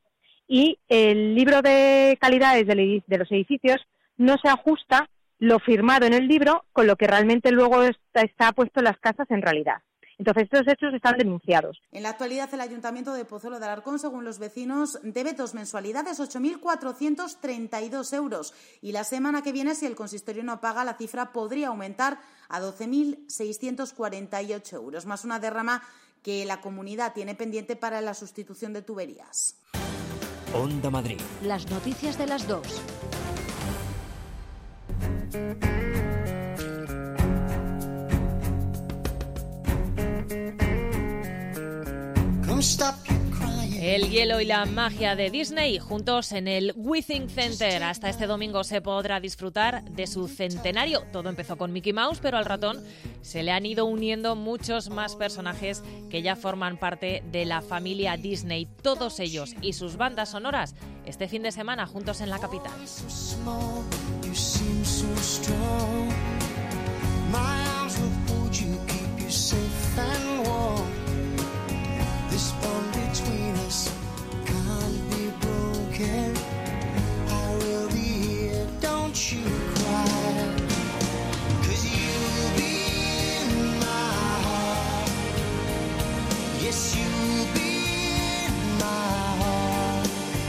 y el libro de calidades de los edificios no se ajusta lo firmado en el libro con lo que realmente luego está, está puesto en las casas en realidad. Entonces, estos hechos están denunciados. En la actualidad, el Ayuntamiento de Pozuelo de Alarcón, según los vecinos, debe dos mensualidades, ocho mil cuatrocientos treinta y dos euros. Y la semana que viene, si el consistorio no paga, la cifra podría aumentar a doce mil seiscientos cuarenta y ocho euros, más una derrama que la comunidad tiene pendiente para la sustitución de tuberías. Onda Madrid. Las noticias de las dos. El hielo y la magia de Disney juntos en el Withing Center. Hasta este domingo se podrá disfrutar de su centenario. Todo empezó con Mickey Mouse, pero al ratón se le han ido uniendo muchos más personajes que ya forman parte de la familia Disney. Todos ellos y sus bandas sonoras este fin de semana juntos en la capital. This bond between us can't be broken. I will be here, don't you cry. 'Cause you'll be in my heart. Yes, you'll be in my heart.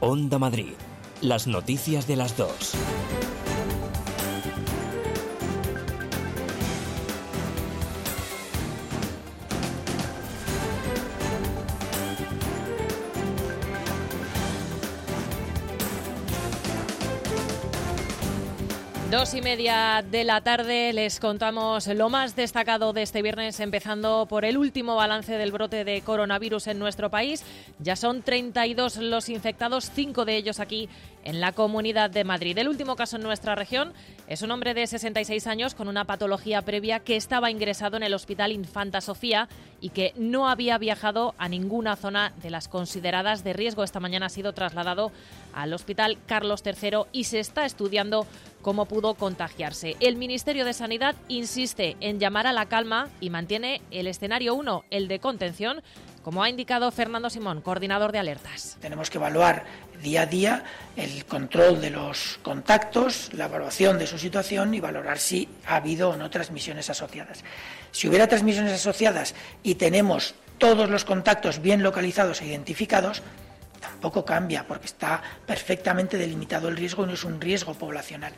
Onda Madrid. Las noticias de las dos. Dos y media de la tarde les contamos lo más destacado de este viernes, empezando por el último balance del brote de coronavirus en nuestro país. Ya son treinta y dos los infectados, cinco de ellos aquí en la Comunidad de Madrid. El último caso en nuestra región es un hombre de sesenta y seis años con una patología previa que estaba ingresado en el Hospital Infanta Sofía y que no había viajado a ninguna zona de las consideradas de riesgo. Esta mañana ha sido trasladado al Hospital Carlos tercero y se está estudiando cómo pudo contagiarse. El Ministerio de Sanidad insiste en llamar a la calma y mantiene el escenario uno, el de contención, como ha indicado Fernando Simón, coordinador de alertas. Tenemos que evaluar día a día el control de los contactos, la evaluación de su situación y valorar si ha habido o no transmisiones asociadas. Si hubiera transmisiones asociadas y tenemos todos los contactos bien localizados e identificados, tampoco cambia porque está perfectamente delimitado el riesgo y no es un riesgo poblacional.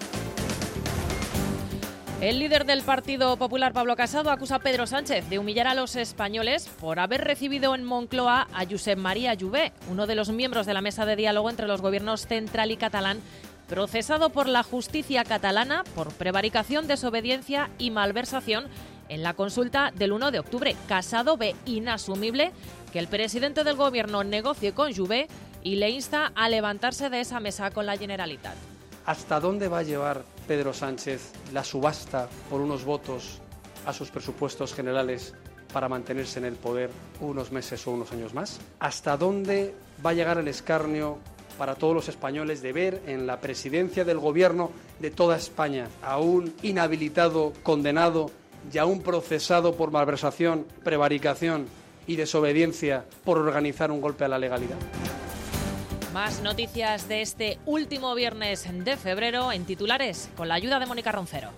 El líder del Partido Popular, Pablo Casado, acusa a Pedro Sánchez de humillar a los españoles por haber recibido en Moncloa a Josep María Jové, uno de los miembros de la mesa de diálogo entre los gobiernos central y catalán, procesado por la justicia catalana por prevaricación, desobediencia y malversación en la consulta del uno de octubre. Casado ve inasumible que el presidente del gobierno negocie con Jové y le insta a levantarse de esa mesa con la Generalitat. ¿Hasta dónde va a llevar Pedro Sánchez la subasta por unos votos a sus presupuestos generales para mantenerse en el poder unos meses o unos años más? ¿Hasta dónde va a llegar el escarnio para todos los españoles de ver en la presidencia del gobierno de toda España a un inhabilitado, condenado y a un procesado por malversación, prevaricación y desobediencia por organizar un golpe a la legalidad? Más noticias de este último viernes de febrero en titulares, con la ayuda de Mónica Roncero.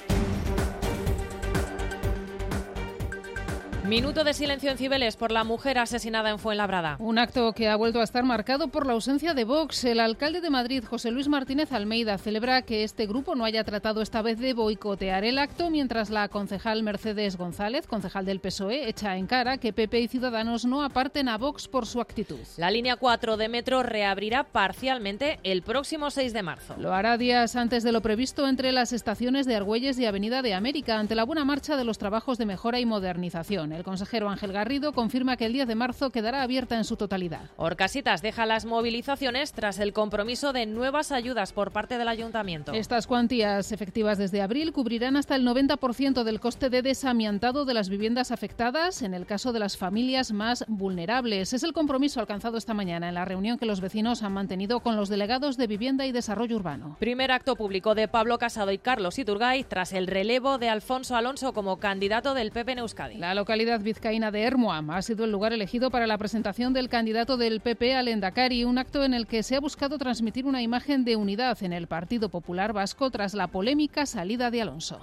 Minuto de silencio en Cibeles por la mujer asesinada en Fuenlabrada. Un acto que ha vuelto a estar marcado por la ausencia de Vox. El alcalde de Madrid, José Luis Martínez Almeida, celebra que este grupo no haya tratado esta vez de boicotear el acto, mientras la concejal Mercedes González, concejal del P S O E, echa en cara que P P y Ciudadanos no aparten a Vox por su actitud. La línea cuatro de metro reabrirá parcialmente el próximo seis de marzo. Lo hará días antes de lo previsto entre las estaciones de Argüelles y Avenida de América, ante la buena marcha de los trabajos de mejora y modernización. El consejero Ángel Garrido confirma que el diez de marzo quedará abierta en su totalidad. Orcasitas deja las movilizaciones tras el compromiso de nuevas ayudas por parte del ayuntamiento. Estas cuantías, efectivas desde abril, cubrirán hasta el noventa por ciento del coste de desamiantado de las viviendas afectadas en el caso de las familias más vulnerables. Es el compromiso alcanzado esta mañana en la reunión que los vecinos han mantenido con los delegados de Vivienda y Desarrollo Urbano. Primer acto público de Pablo Casado y Carlos Iturgaiz tras el relevo de Alfonso Alonso como candidato del P P en Euskadi. La localidad vizcaína de Ermuam ha sido el lugar elegido para la presentación del candidato del P P al Endacari, un acto en el que se ha buscado transmitir una imagen de unidad en el Partido Popular Vasco tras la polémica salida de Alonso.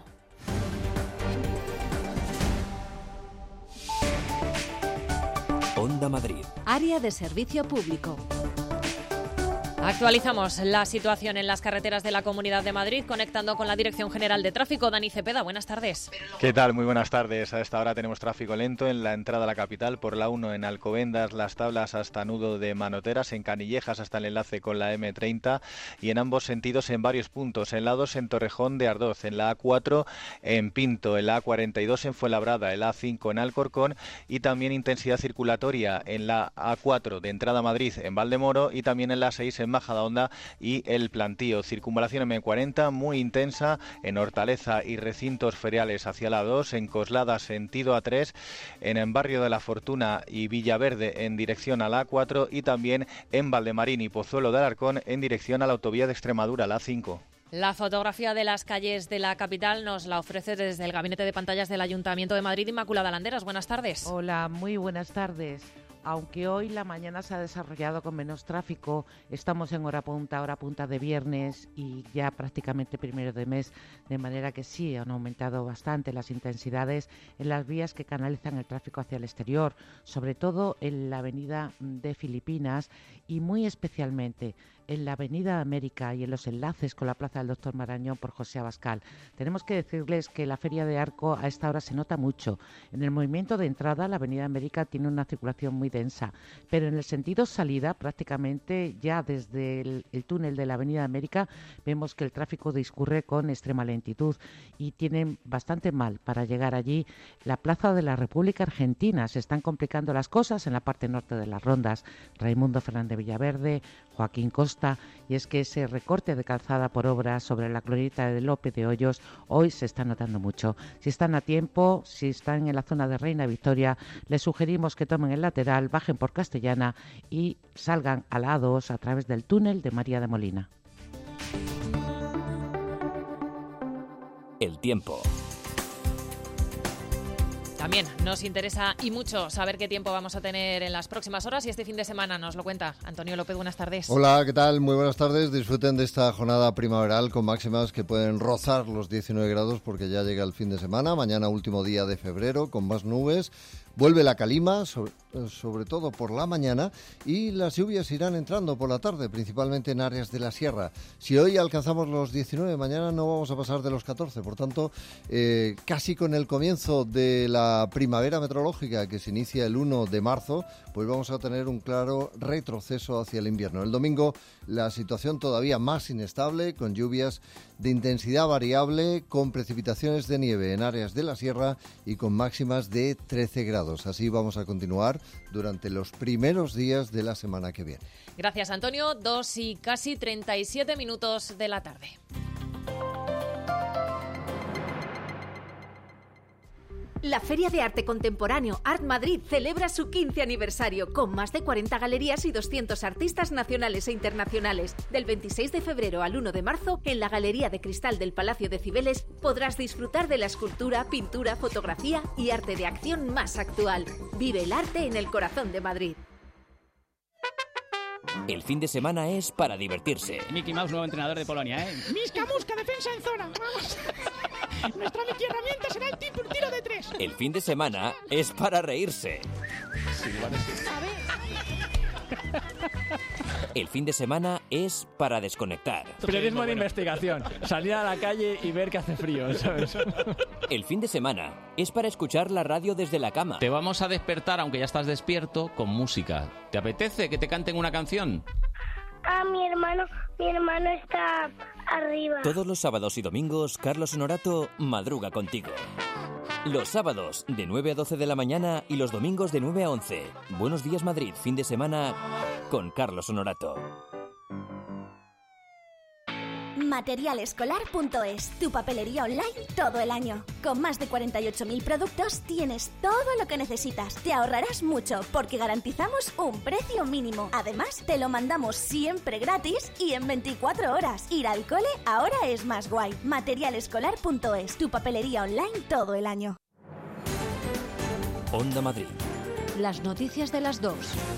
Onda Madrid. Área de servicio público. Actualizamos la situación en las carreteras de la Comunidad de Madrid, conectando con la Dirección General de Tráfico. Dani Cepeda, buenas tardes. ¿Qué tal? Muy buenas tardes. A esta hora tenemos tráfico lento en la entrada a la capital por la uno en Alcobendas, Las Tablas hasta Nudo de Manoteras, en Canillejas hasta el enlace con la eme treinta y en ambos sentidos en varios puntos. En la dos en Torrejón de Ardoz, en la a cuatro en Pinto, en la a cuarenta y dos en Fuenlabrada, en la a cinco en Alcorcón y también intensidad circulatoria en la a cuatro de entrada a Madrid en Valdemoro y también en la seis en Majadahonda y El Plantío. Circunvalación eme cuarenta muy intensa en Hortaleza y recintos feriales hacia la dos, en Coslada sentido a tres, en el barrio de la Fortuna y Villaverde en dirección a la a cuatro y también en Valdemarín y Pozuelo de Alarcón en dirección a la autovía de Extremadura, la a cinco. La fotografía de las calles de la capital nos la ofrece desde el Gabinete de Pantallas del Ayuntamiento de Madrid, Inmaculada Landeras. Buenas tardes. Hola, muy buenas tardes. aunque hoy la mañana se ha desarrollado con menos tráfico, estamos en hora punta, hora punta de viernes y ya prácticamente primero de mes, de manera que sí han aumentado bastante las intensidades en las vías que canalizan el tráfico hacia el exterior, sobre todo en la avenida de Filipinas y muy especialmente en la avenida América y en los enlaces con la plaza del Doctor Marañón por José Abascal. Tenemos que decirles que la Feria de Arco a esta hora se nota mucho. En el movimiento de entrada la avenida América tiene una circulación muy densa, pero en el sentido salida prácticamente ya desde el, el túnel de la avenida América vemos que el tráfico discurre con extrema lentitud y tienen bastante mal para llegar allí. La plaza de la República Argentina, se están complicando las cosas en la parte norte de las rondas. Raimundo Fernández Villaverde, Joaquín Costa, y es que ese recorte de calzada por obra sobre la glorieta de López de Hoyos hoy se está notando mucho. Si están a tiempo, si están en la zona de Reina Victoria, les sugerimos que tomen el lateral, bajen por Castellana y salgan a la A dos a través del túnel de María de Molina. El tiempo. También nos interesa y mucho saber qué tiempo vamos a tener en las próximas horas y este fin de semana nos lo cuenta Antonio López. Buenas tardes. Hola, ¿qué tal? Muy buenas tardes. Disfruten de esta jornada primaveral con máximas que pueden rozar los diecinueve grados porque ya llega el fin de semana. Mañana último día de febrero con más nubes. Vuelve la calima, sobre, sobre todo por la mañana, y las lluvias irán entrando por la tarde, principalmente en áreas de la sierra. Si hoy alcanzamos los diecinueve, mañana no vamos a pasar de los catorce. Por tanto, eh, casi con el comienzo de la primavera meteorológica, que se inicia el uno de marzo, pues vamos a tener un claro retroceso hacia el invierno. El domingo, la situación todavía más inestable, con lluvias de intensidad variable, con precipitaciones de nieve en áreas de la sierra y con máximas de trece grados. Así vamos a continuar durante los primeros días de la semana que viene. Gracias, Antonio. Dos y casi treinta y siete minutos de la tarde. La Feria de Arte Contemporáneo Art Madrid celebra su quince aniversario con más de cuarenta galerías y doscientos artistas nacionales e internacionales. Del veintiséis de febrero al uno de marzo, en la Galería de Cristal del Palacio de Cibeles podrás disfrutar de la escultura, pintura, fotografía y arte de acción más actual. Vive el arte en el corazón de Madrid. El fin de semana es para divertirse. Mickey Mouse, nuevo entrenador de Polonia, ¿eh? Misca Musca, defensa en zona. Vamos. Nuestra herramienta será el tipo tiro de tres. El fin de semana es para reírse. Sí, vale, sí. El fin de semana es para desconectar. Periodismo de investigación. Salir a la calle y ver que hace frío, ¿sabes? El fin de semana es para escuchar la radio desde la cama. Te vamos a despertar, aunque ya estás despierto, con música. ¿Te apetece que te canten una canción? Ah, mi hermano, mi hermano está arriba. Todos los sábados y domingos, Carlos Honorato madruga contigo. Los sábados de nueve a doce de la mañana y los domingos de nueve a once. Buenos días Madrid, fin de semana con Carlos Honorato. material escolar punto es, tu papelería online todo el año. Con más de cuarenta y ocho mil productos tienes todo lo que necesitas. Te ahorrarás mucho porque garantizamos un precio mínimo. Además, te lo mandamos siempre gratis y en veinticuatro horas. Ir al cole ahora es más guay. material escolar punto es, tu papelería online todo el año. Onda Madrid. Las noticias de las dos.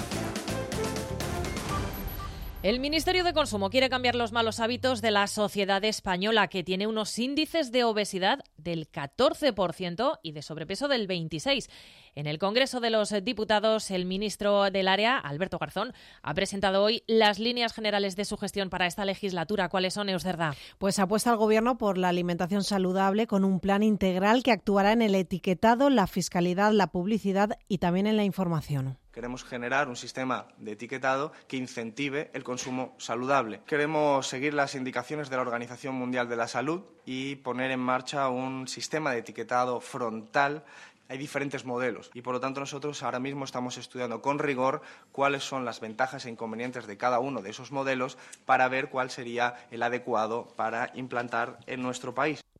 El Ministerio de Consumo quiere cambiar los malos hábitos de la sociedad española, que tiene unos índices de obesidad del catorce por ciento y de sobrepeso del veintiséis por ciento. En el Congreso de los Diputados, el ministro del área, Alberto Garzón, ha presentado hoy las líneas generales de su gestión para esta legislatura. ¿Cuáles son, Eusderda? Pues apuesta al Gobierno por la alimentación saludable con un plan integral que actuará en el etiquetado, la fiscalidad, la publicidad y también en la información. Queremos generar un sistema de etiquetado que incentive el consumo saludable. Queremos seguir las indicaciones de la Organización Mundial de la Salud y poner en marcha un sistema de etiquetado frontal. Hay diferentes modelos y, por lo tanto, nosotros ahora mismo estamos estudiando con rigor cuáles son las ventajas e inconvenientes de cada uno de esos modelos para ver cuál sería el adecuado para implantar en nuestro país.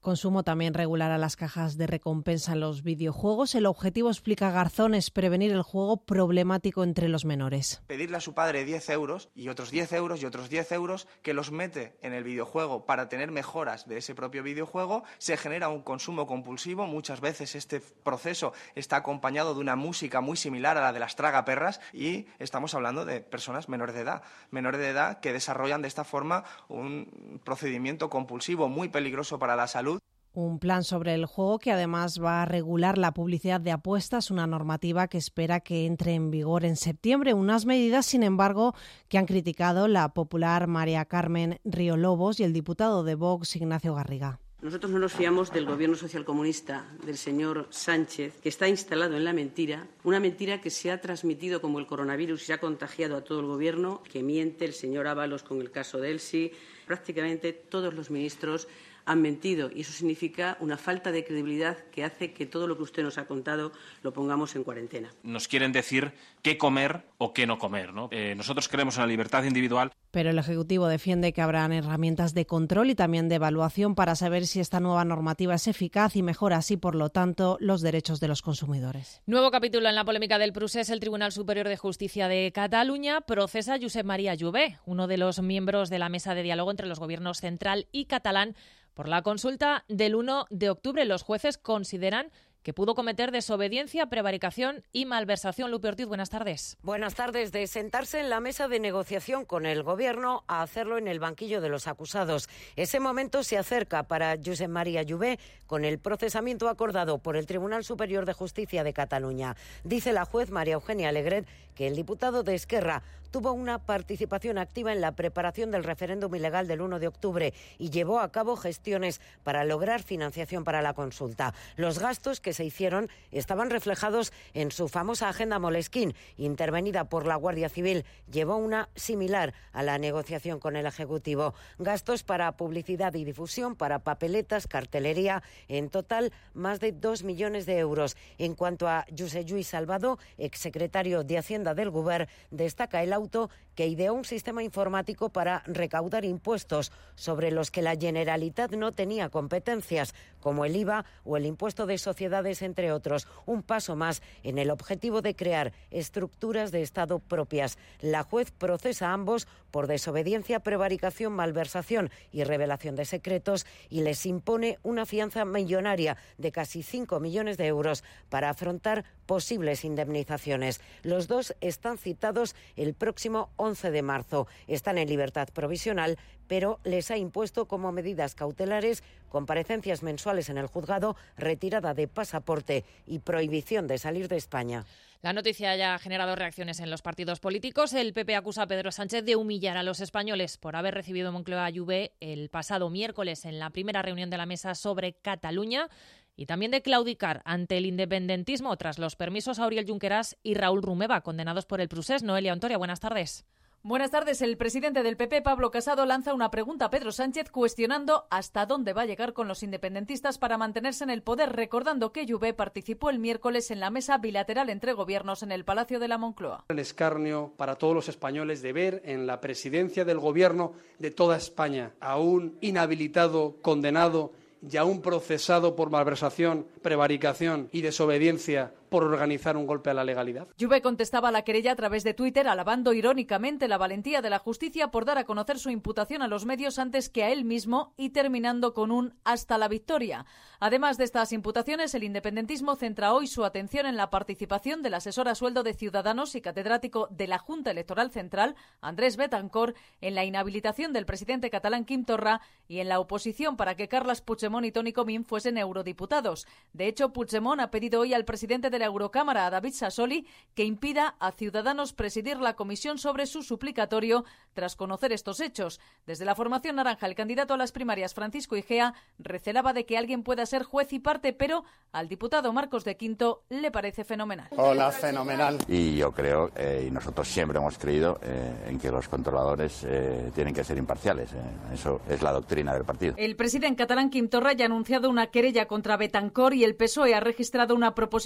Consumo también regulará las cajas de recompensa en los videojuegos. El objetivo, explica Garzón, es prevenir el juego problemático entre los menores. Pedirle a su padre diez euros y otros diez euros y otros diez euros que los mete en el videojuego para tener mejoras de ese propio videojuego, se genera un consumo compulsivo. Muchas veces este proceso está acompañado de una música muy similar a la de las tragaperras y estamos hablando de personas menores de edad, menores de edad que desarrollan de esta forma un procedimiento compulsivo muy peligroso para la salud. Un plan sobre el juego que además va a regular la publicidad de apuestas, una normativa que espera que entre en vigor en septiembre. Unas medidas, sin embargo, que han criticado la popular María Carmen Río Lobos y el diputado de Vox, Ignacio Garriga. Nosotros no nos fiamos del gobierno socialcomunista del señor Sánchez, que está instalado en la mentira, una mentira que se ha transmitido como el coronavirus y se ha contagiado a todo el gobierno, que miente el señor Ábalos con el caso de Elsi. Prácticamente todos los ministros han mentido y eso significa una falta de credibilidad que hace que todo lo que usted nos ha contado lo pongamos en cuarentena. Nos quieren decir qué comer o qué no comer, ¿no? Eh, nosotros creemos en la libertad individual. Pero el Ejecutivo defiende que habrán herramientas de control y también de evaluación para saber si esta nueva normativa es eficaz y mejora así, por lo tanto, los derechos de los consumidores. Nuevo capítulo en la polémica del procés. El Tribunal Superior de Justicia de Cataluña procesa a Josep María Jové, uno de los miembros de la mesa de diálogo entre los gobiernos central y catalán, por la consulta del uno de octubre. Los jueces consideran que pudo cometer desobediencia, prevaricación y malversación. Lupe Ortiz, buenas tardes. Buenas tardes. De sentarse en la mesa de negociación con el Gobierno a hacerlo en el banquillo de los acusados. Ese momento se acerca para Josep María Jové con el procesamiento acordado por el Tribunal Superior de Justicia de Cataluña. Dice la juez María Eugenia Alegret que el diputado de Esquerra tuvo una participación activa en la preparación del referéndum ilegal del uno de octubre y llevó a cabo gestiones para lograr financiación para la consulta. Los gastos que se hicieron estaban reflejados en su famosa agenda Moleskine, intervenida por la Guardia Civil. Llevó una similar a la negociación con el Ejecutivo. Gastos para publicidad y difusión, para papeletas, cartelería, en total más de dos millones de euros. En cuanto a Josep Lluís Salvador, exsecretario de Hacienda del Govern, destaca el auto que ideó un sistema informático para recaudar impuestos sobre los que la Generalitat no tenía competencias, como el I V A o el impuesto de sociedades, entre otros. Un paso más en el objetivo de crear estructuras de Estado propias. La juez procesa a ambos por desobediencia, prevaricación, malversación y revelación de secretos y les impone una fianza millonaria de casi cinco millones de euros para afrontar posibles indemnizaciones. Los dos están citados el próximo once de marzo. Están en libertad provisional, pero les ha impuesto como medidas cautelares comparecencias mensuales en el juzgado, retirada de pasaporte y prohibición de salir de España. La noticia ya ha generado reacciones en los partidos políticos. El P P acusa a Pedro Sánchez de humillar a los españoles por haber recibido en Moncloa a Jové el pasado miércoles en la primera reunión de la mesa sobre Cataluña y también de claudicar ante el independentismo tras los permisos a Oriol Junqueras y Raúl Romeva, condenados por el procés. Noelia Ontoria, buenas tardes. Buenas tardes. El presidente del P P, Pablo Casado, lanza una pregunta a Pedro Sánchez cuestionando hasta dónde va a llegar con los independentistas para mantenerse en el poder, recordando que Jové participó el miércoles en la mesa bilateral entre gobiernos en el Palacio de la Moncloa. El escarnio para todos los españoles de ver en la presidencia del gobierno de toda España a un inhabilitado, condenado y a un procesado por malversación, prevaricación y desobediencia por organizar un golpe a la legalidad. Jové contestaba a la querella a través de Twitter, alabando irónicamente la valentía de la justicia por dar a conocer su imputación a los medios antes que a él mismo y terminando con un hasta la victoria. Además de estas imputaciones, el independentismo centra hoy su atención en la participación del asesor a sueldo de Ciudadanos y catedrático de la Junta Electoral Central, Andrés Betancor, en la inhabilitación del presidente catalán Quim Torra y en la oposición para que Carles Puigdemont y Toni Comín fuesen eurodiputados. De hecho, Puigdemont ha pedido hoy al presidente de la Eurocámara, a David Sassoli, que impida a Ciudadanos presidir la comisión sobre su suplicatorio tras conocer estos hechos. Desde la formación naranja, el candidato a las primarias, Francisco Igea, recelaba de que alguien pueda ser juez y parte, pero al diputado Marcos de Quinto le parece fenomenal. Hola, fenomenal. Y yo creo, eh, y nosotros siempre hemos creído, eh, en que los controladores eh, tienen que ser imparciales. Eh. Eso es la doctrina del partido. El presidente catalán Quim Torra ya ha anunciado una querella contra Betancor y el P S O E ha registrado una proposición no de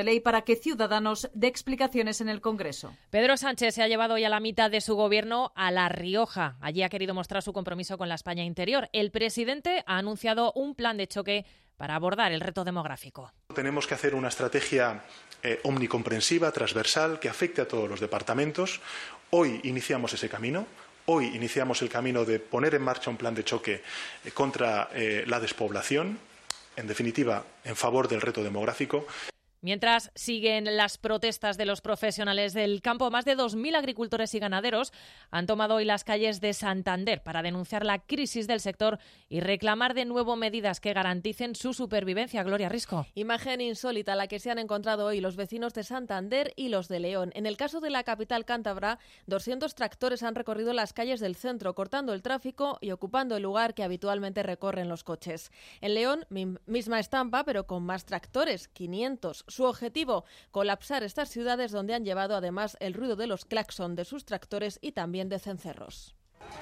de ley para que Ciudadanos dé explicaciones en el Congreso. Pedro Sánchez se ha llevado hoy a la mitad de su gobierno a La Rioja. Allí ha querido mostrar su compromiso con la España interior. El presidente ha anunciado un plan de choque para abordar el reto demográfico. Tenemos que hacer una estrategia eh, omnicomprensiva, transversal, que afecte a todos los departamentos. Hoy iniciamos ese camino. Hoy iniciamos el camino de poner en marcha un plan de choque eh, contra eh, la despoblación, en definitiva, en favor del reto demográfico. Mientras siguen las protestas de los profesionales del campo, más de dos mil agricultores y ganaderos han tomado hoy las calles de Santander para denunciar la crisis del sector y reclamar de nuevo medidas que garanticen su supervivencia. Gloria Risco. Imagen insólita la que se han encontrado hoy los vecinos de Santander y los de León. En el caso de la capital cántabra, doscientos tractores han recorrido las calles del centro, cortando el tráfico y ocupando el lugar que habitualmente recorren los coches. En León, misma estampa, pero con más tractores, quinientos. Su objetivo, colapsar estas ciudades donde han llevado además el ruido de los claxon de sus tractores y también de cencerros.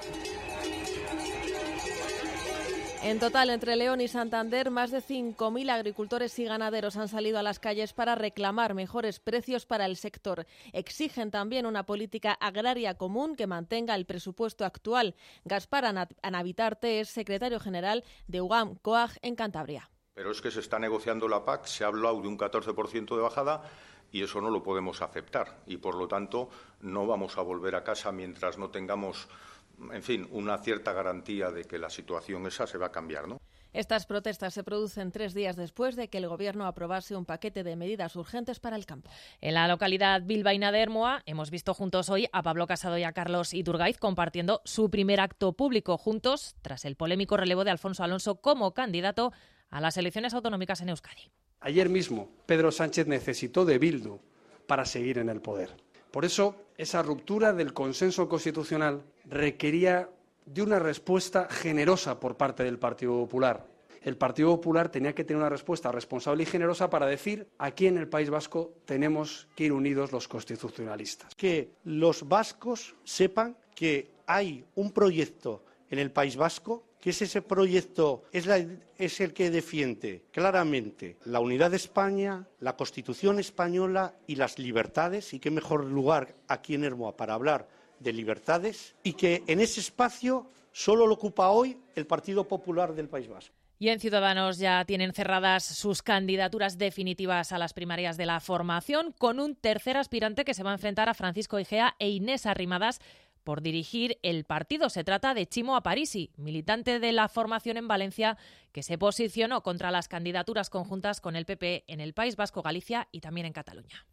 En total, entre León y Santander, más de cinco mil agricultores y ganaderos han salido a las calles para reclamar mejores precios para el sector. Exigen también una política agraria común que mantenga el presupuesto actual. Gaspar Anavitarte es secretario general de U G A M Coag en Cantabria. Pero es que se está negociando la P A C, se ha hablado de un catorce por ciento de bajada y eso no lo podemos aceptar. Y, por lo tanto, no vamos a volver a casa mientras no tengamos, en fin, una cierta garantía de que la situación esa se va a cambiar, ¿no? Estas protestas se producen tres días después de que el Gobierno aprobase un paquete de medidas urgentes para el campo. En la localidad bilbaína de Ermua hemos visto juntos hoy a Pablo Casado y a Carlos Iturgaiz compartiendo su primer acto público juntos tras el polémico relevo de Alfonso Alonso como candidato a las elecciones autonómicas en Euskadi. Ayer mismo Pedro Sánchez necesitó de Bildu para seguir en el poder. Por eso, esa ruptura del consenso constitucional requería de una respuesta generosa por parte del Partido Popular. El Partido Popular tenía que tener una respuesta responsable y generosa para decir aquí en el País Vasco tenemos que ir unidos los constitucionalistas. Que los vascos sepan que hay un proyecto en el País Vasco, que es ese proyecto es, la, es el que defiende claramente la unidad de España, la Constitución española y las libertades, y qué mejor lugar aquí en Ermua para hablar de libertades, y que en ese espacio solo lo ocupa hoy el Partido Popular del País Vasco. Y en Ciudadanos ya tienen cerradas sus candidaturas definitivas a las primarias de la formación, con un tercer aspirante que se va a enfrentar a Francisco Igea e Inés Arrimadas por dirigir el partido. Se trata de Chimo Aparici, militante de la formación en Valencia, que se posicionó contra las candidaturas conjuntas con el P P en el País Vasco, Galicia y también en Cataluña.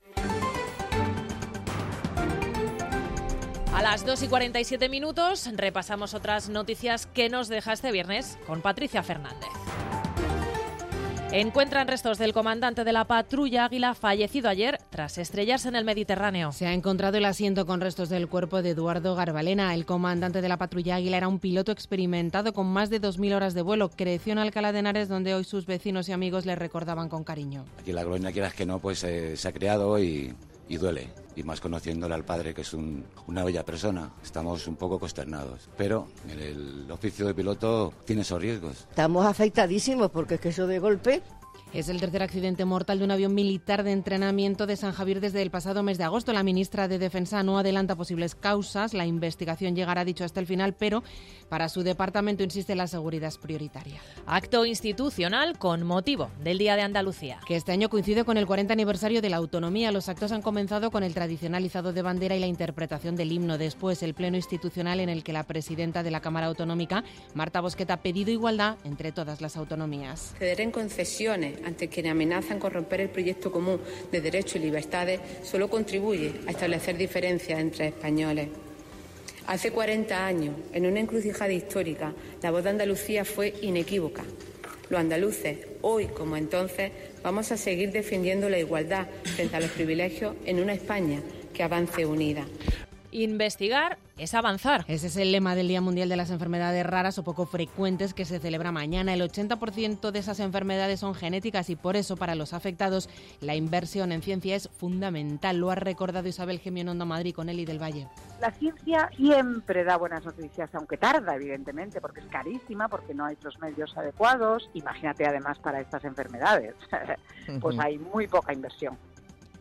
A las dos y cuarenta y siete minutos repasamos otras noticias que nos deja este viernes con Patricia Fernández. Encuentran restos del comandante de la patrulla Águila fallecido ayer tras estrellarse en el Mediterráneo. Se ha encontrado el asiento con restos del cuerpo de Eduardo Garbalena. El comandante de la patrulla Águila era un piloto experimentado con más de dos mil horas de vuelo. Creció en Alcalá de Henares, donde hoy sus vecinos y amigos le recordaban con cariño. Aquí la gloria, quieras que no, pues eh, se ha creado y, y duele. Y más conociéndole al padre, que es un, una bella persona. Estamos un poco consternados. Pero el, el oficio de piloto tiene esos riesgos. Estamos afectadísimos porque es que eso de golpe... Es el tercer accidente mortal de un avión militar de entrenamiento de San Javier desde el pasado mes de agosto. La ministra de Defensa no adelanta posibles causas. La investigación llegará, dicho, hasta el final, pero para su departamento, insiste, la seguridad es prioritaria. Acto institucional con motivo del Día de Andalucía, que este año coincide con el cuarenta aniversario de la autonomía. Los actos han comenzado con el tradicional izado de bandera y la interpretación del himno. Después, el pleno institucional en el que la presidenta de la Cámara Autonómica, Marta Bosquet, ha pedido igualdad entre todas las autonomías. Ceder en concesiones ante quienes amenazan con romper el proyecto común de derechos y libertades solo contribuye a establecer diferencias entre españoles. Hace cuarenta años, en una encrucijada histórica, la voz de Andalucía fue inequívoca. Los andaluces, hoy como entonces, vamos a seguir defendiendo la igualdad frente a los privilegios en una España que avance unida. Investigar es avanzar. Ese es el lema del Día Mundial de las Enfermedades Raras o Poco Frecuentes, que se celebra mañana. El ochenta por ciento de esas enfermedades son genéticas y por eso para los afectados la inversión en ciencia es fundamental. Lo ha recordado Isabel Gemio en Onda Madrid con Eli del Valle. La ciencia siempre da buenas noticias, aunque tarda, evidentemente, porque es carísima, porque no hay los medios adecuados. Imagínate además para estas enfermedades, pues hay muy poca inversión.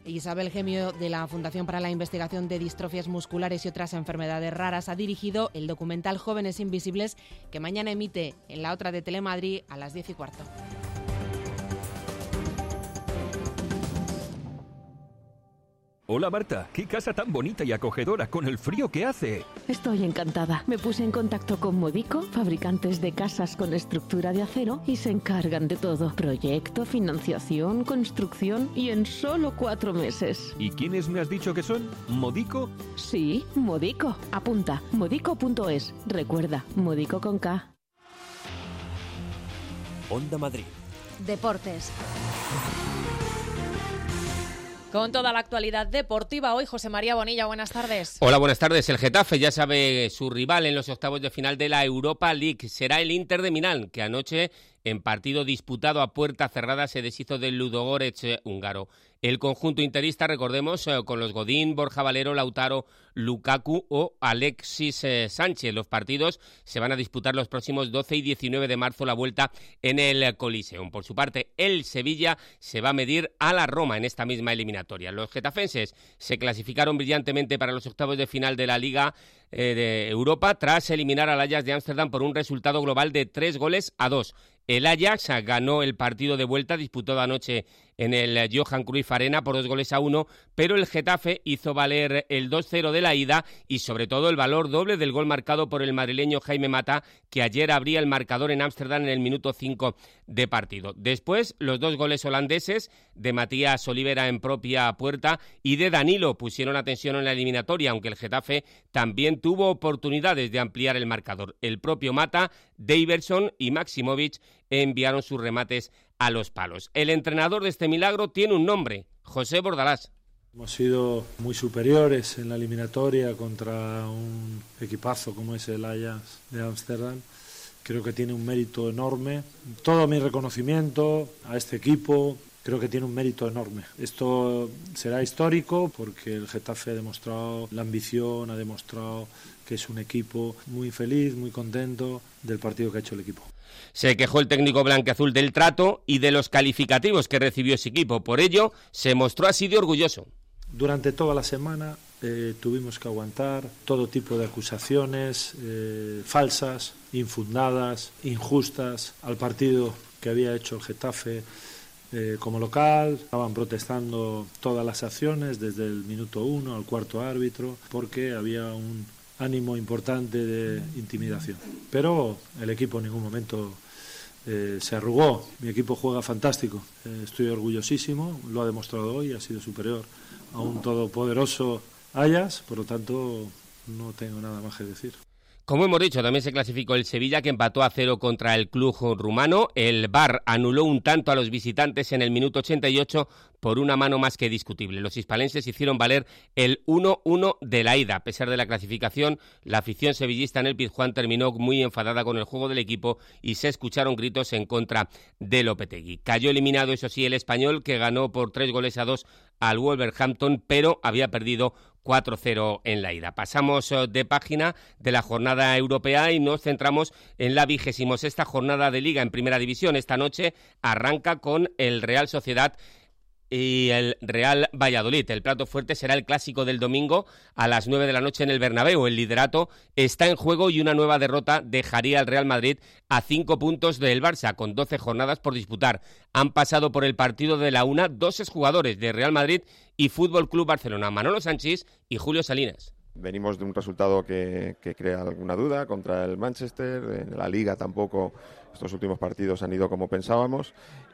Isabel Gemio, de la Fundación para la Investigación de Distrofias Musculares y otras enfermedades raras, ha dirigido el documental Jóvenes Invisibles, que mañana emite en la otra de Telemadrid a las diez y cuarto. Hola Marta, qué casa tan bonita y acogedora con el frío que hace. Estoy encantada. Me puse en contacto con Modico, fabricantes de casas con estructura de acero, y se encargan de todo. Proyecto, financiación, construcción, y en solo cuatro meses. ¿Y quiénes me has dicho que son? ¿Modico? Sí, Modico. Apunta, modico punto es. Recuerda, Modico con K. Onda Madrid. Deportes. Con toda la actualidad deportiva hoy, José María Bonilla, buenas tardes. Hola, buenas tardes. El Getafe ya sabe su rival en los octavos de final de la Europa League. Será el Inter de Milán, que anoche, en partido disputado a puerta cerrada, se deshizo del Ludogorets húngaro. El conjunto interista, recordemos, con los Godín, Borja Valero, Lautaro, Lukaku o Alexis eh, Sánchez. Los partidos se van a disputar los próximos doce y diecinueve de marzo, la vuelta en el Coliseum. Por su parte, el Sevilla se va a medir a la Roma en esta misma eliminatoria. Los getafenses se clasificaron brillantemente para los octavos de final de la Liga eh, de Europa tras eliminar al Ajax de Ámsterdam por un resultado global de tres goles a dos. El Ajax ganó el partido de vuelta disputado anoche en el Johan Cruyff Arena por dos goles a uno, pero el Getafe hizo valer el dos cero de la ida y sobre todo el valor doble del gol marcado por el madrileño Jaime Mata, que ayer abría el marcador en Ámsterdam en el minuto cinco de partido. Después, los dos goles holandeses de Matías Olivera en propia puerta y de Danilo pusieron atención en la eliminatoria, aunque el Getafe también tuvo oportunidades de ampliar el marcador. El propio Mata, Daverson y Maximovic enviaron sus remates a los palos. El entrenador de este milagro tiene un nombre, José Bordalás. Hemos sido muy superiores en la eliminatoria contra un equipazo como es el Ajax de Ámsterdam. Creo que tiene un mérito enorme. Todo mi reconocimiento a este equipo. Creo que tiene un mérito enorme. Esto será histórico porque el Getafe ha demostrado la ambición, ha demostrado que es un equipo muy feliz, muy contento del partido que ha hecho el equipo. Se quejó el técnico blanquiazul del trato y de los calificativos que recibió ese equipo. Por ello, se mostró así de orgulloso. Durante toda la semana eh, tuvimos que aguantar todo tipo de acusaciones eh, falsas, infundadas, injustas al partido que había hecho el Getafe eh, como local. Estaban protestando todas las acciones desde el minuto uno al cuarto árbitro porque había un ánimo importante de intimidación. Pero el equipo en ningún momento eh, se arrugó. Mi equipo juega fantástico. Eh, estoy orgullosísimo. Lo ha demostrado hoy. Ha sido superior a un todopoderoso Ajax. Por lo tanto, no tengo nada más que decir. Como hemos dicho, también se clasificó el Sevilla, que empató a cero contra el club rumano. El V A R anuló un tanto a los visitantes en el minuto ochenta y ocho por una mano más que discutible. Los hispalenses hicieron valer el uno uno de la ida. A pesar de la clasificación, la afición sevillista en el Pizjuán terminó muy enfadada con el juego del equipo y se escucharon gritos en contra de Lopetegui. Cayó eliminado, eso sí, el Español, que ganó por tres goles a dos al Wolverhampton, pero había perdido cuatro cero en la ida. Pasamos de página de la jornada europea y nos centramos en la vigésimo sexta jornada de Liga en Primera División. Esta noche arranca con el Real Sociedad y el Real Valladolid. El plato fuerte será el clásico del domingo a las nueve de la noche en el Bernabéu. El liderato está en juego y una nueva derrota dejaría al Real Madrid a cinco puntos del Barça, con doce jornadas por disputar. Han pasado por el partido de la una dos exjugadores de Real Madrid y Fútbol Club Barcelona, Manolo Sanchís y Julio Salinas. Venimos de un resultado que, que crea alguna duda contra el Manchester. En la Liga tampoco estos últimos partidos han ido como pensábamos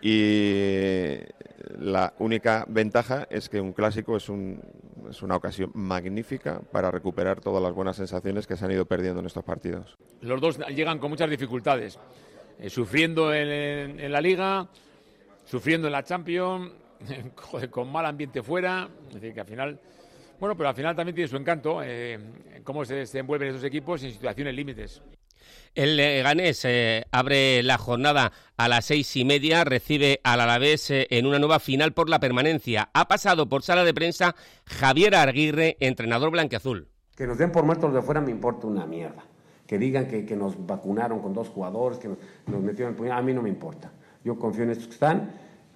y la única ventaja es que un clásico es, un, es una ocasión magnífica para recuperar todas las buenas sensaciones que se han ido perdiendo en estos partidos. Los dos llegan con muchas dificultades, eh, sufriendo en, en, en la Liga, sufriendo en la Champions, con mal ambiente fuera, es decir, que al final... Bueno, pero al final también tiene su encanto, eh, cómo se, se envuelven esos equipos en situaciones límites. El Leganés eh, abre la jornada a las seis y media, recibe al Alavés eh, en una nueva final por la permanencia. Ha pasado por sala de prensa Javier Aguirre, entrenador blanquiazul. Que nos den por muertos de fuera me importa una mierda. Que digan que, que nos vacunaron con dos jugadores, que nos, nos metieron el puñal, a mí no me importa. Yo confío en estos que están.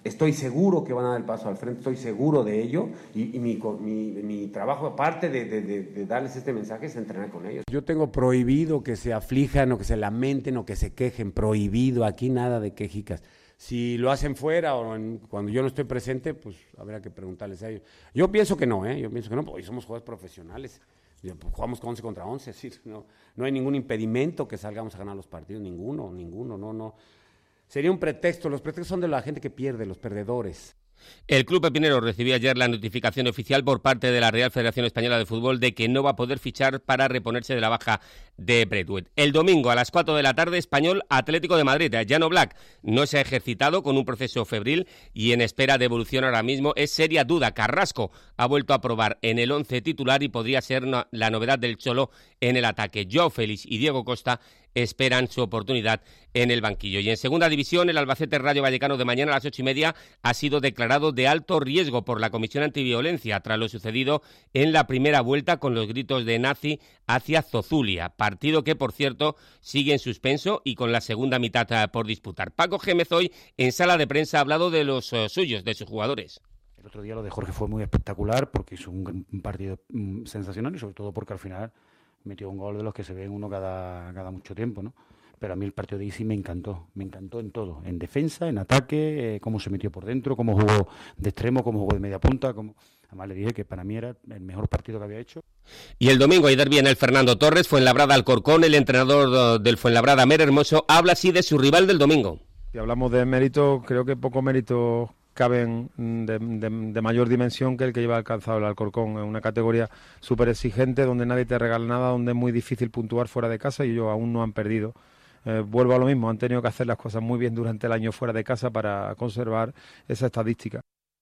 Estoy seguro que van a dar el paso al frente, estoy seguro de ello y, y mi, mi, mi trabajo, aparte de, de, de, de darles este mensaje, es entrenar con ellos. Yo tengo prohibido que se aflijan o que se lamenten o que se quejen, prohibido, aquí nada de quejicas. Si lo hacen fuera o en, cuando yo no estoy presente, pues habrá que preguntarles a ellos. Yo pienso que no, ¿eh? Yo pienso que no, porque somos jugadores profesionales. Pues jugamos con once contra once, así, no, no hay ningún impedimento que salgamos a ganar los partidos, ninguno, ninguno, no, no. Sería un pretexto, los pretextos son de la gente que pierde, los perdedores. El club pepinero recibió ayer la notificación oficial por parte de la Real Federación Española de Fútbol de que no va a poder fichar para reponerse de la baja de Braithwaite. El domingo a las cuatro de la tarde, Español Atlético de Madrid. Llano Black no se ha ejercitado con un proceso febril y en espera de evolución ahora mismo es seria duda. Carrasco ha vuelto a probar en el once titular y podría ser la novedad del Cholo en el ataque. Joao Félix y Diego Costa esperan su oportunidad en el banquillo. Y en segunda división, el Albacete Rayo Vallecano de mañana a las ocho y media ha sido declarado de alto riesgo por la Comisión Antiviolencia tras lo sucedido en la primera vuelta con los gritos de nazi hacia Zozulia, partido que, por cierto, sigue en suspenso y con la segunda mitad por disputar. Paco Gémez hoy en sala de prensa ha hablado de los uh, suyos, de sus jugadores. El otro día lo de Jorge fue muy espectacular porque hizo un, un partido um, sensacional y sobre todo porque al final metió un gol de los que se ven uno cada, cada mucho tiempo, ¿no? Pero a mí el partido de Isi me encantó, me encantó en todo, en defensa, en ataque, eh, cómo se metió por dentro, cómo jugó de extremo, cómo jugó de media punta, cómo... Además le dije que para mí era el mejor partido que había hecho. Y el domingo hay derbi en el Fernando Torres, Fuenlabrada Alcorcón, el entrenador del Fuenlabrada, Mer Hermoso, habla así de su rival del domingo. Si hablamos de mérito, creo que pocos méritos caben de, de, de mayor dimensión que el que lleva alcanzado el Alcorcón. Es una categoría súper exigente, donde nadie te regala nada, donde es muy difícil puntuar fuera de casa y ellos aún no han perdido. Eh, vuelvo a lo mismo, han tenido que hacer las cosas muy bien durante el año fuera de casa para conservar esa estadística.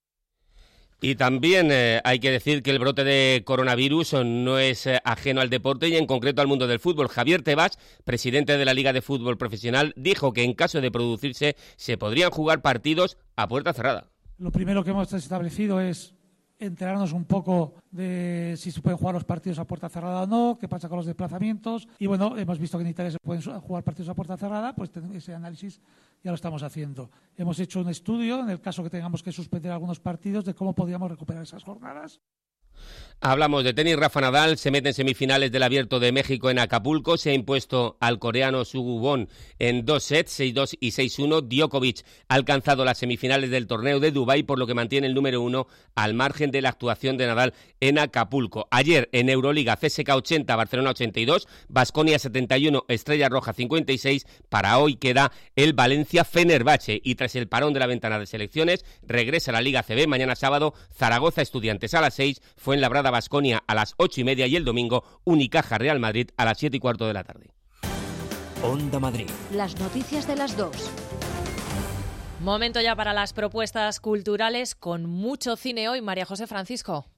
Y también eh, hay que decir que el brote de coronavirus no es eh, ajeno al deporte y en concreto al mundo del fútbol. Javier Tebas, presidente de la Liga de Fútbol Profesional, dijo que en caso de producirse se podrían jugar partidos a puerta cerrada. Lo primero que hemos establecido es enterarnos un poco de si se pueden jugar los partidos a puerta cerrada o no, qué pasa con los desplazamientos. Y bueno, hemos visto que en Italia se pueden jugar partidos a puerta cerrada, pues ese análisis ya lo estamos haciendo. Hemos hecho un estudio, en el caso que tengamos que suspender algunos partidos, de cómo podríamos recuperar esas jornadas. Hablamos de tenis. Rafa Nadal se mete en semifinales del Abierto de México en Acapulco. Se ha impuesto al coreano Sugu Bon en dos sets, seis dos y seis uno. Djokovic ha alcanzado las semifinales del torneo de Dubái, por lo que mantiene el número uno al margen de la actuación de Nadal en Acapulco. Ayer en Euroliga, C S K ochenta, Barcelona ochenta y dos, Baskonia setenta y uno, Estrella Roja cincuenta y seis. Para hoy queda el Valencia-Fenerbahce y tras el parón de la ventana de selecciones regresa a la Liga A C B. Mañana sábado Zaragoza Estudiantes a las seis, Fuenlabrada Baskonia a las ocho y media y el domingo Unicaja Real Madrid a las siete y cuarto de la tarde. Onda Madrid. Las noticias de las dos. Momento ya para las propuestas culturales con mucho cine hoy. María José Francisco.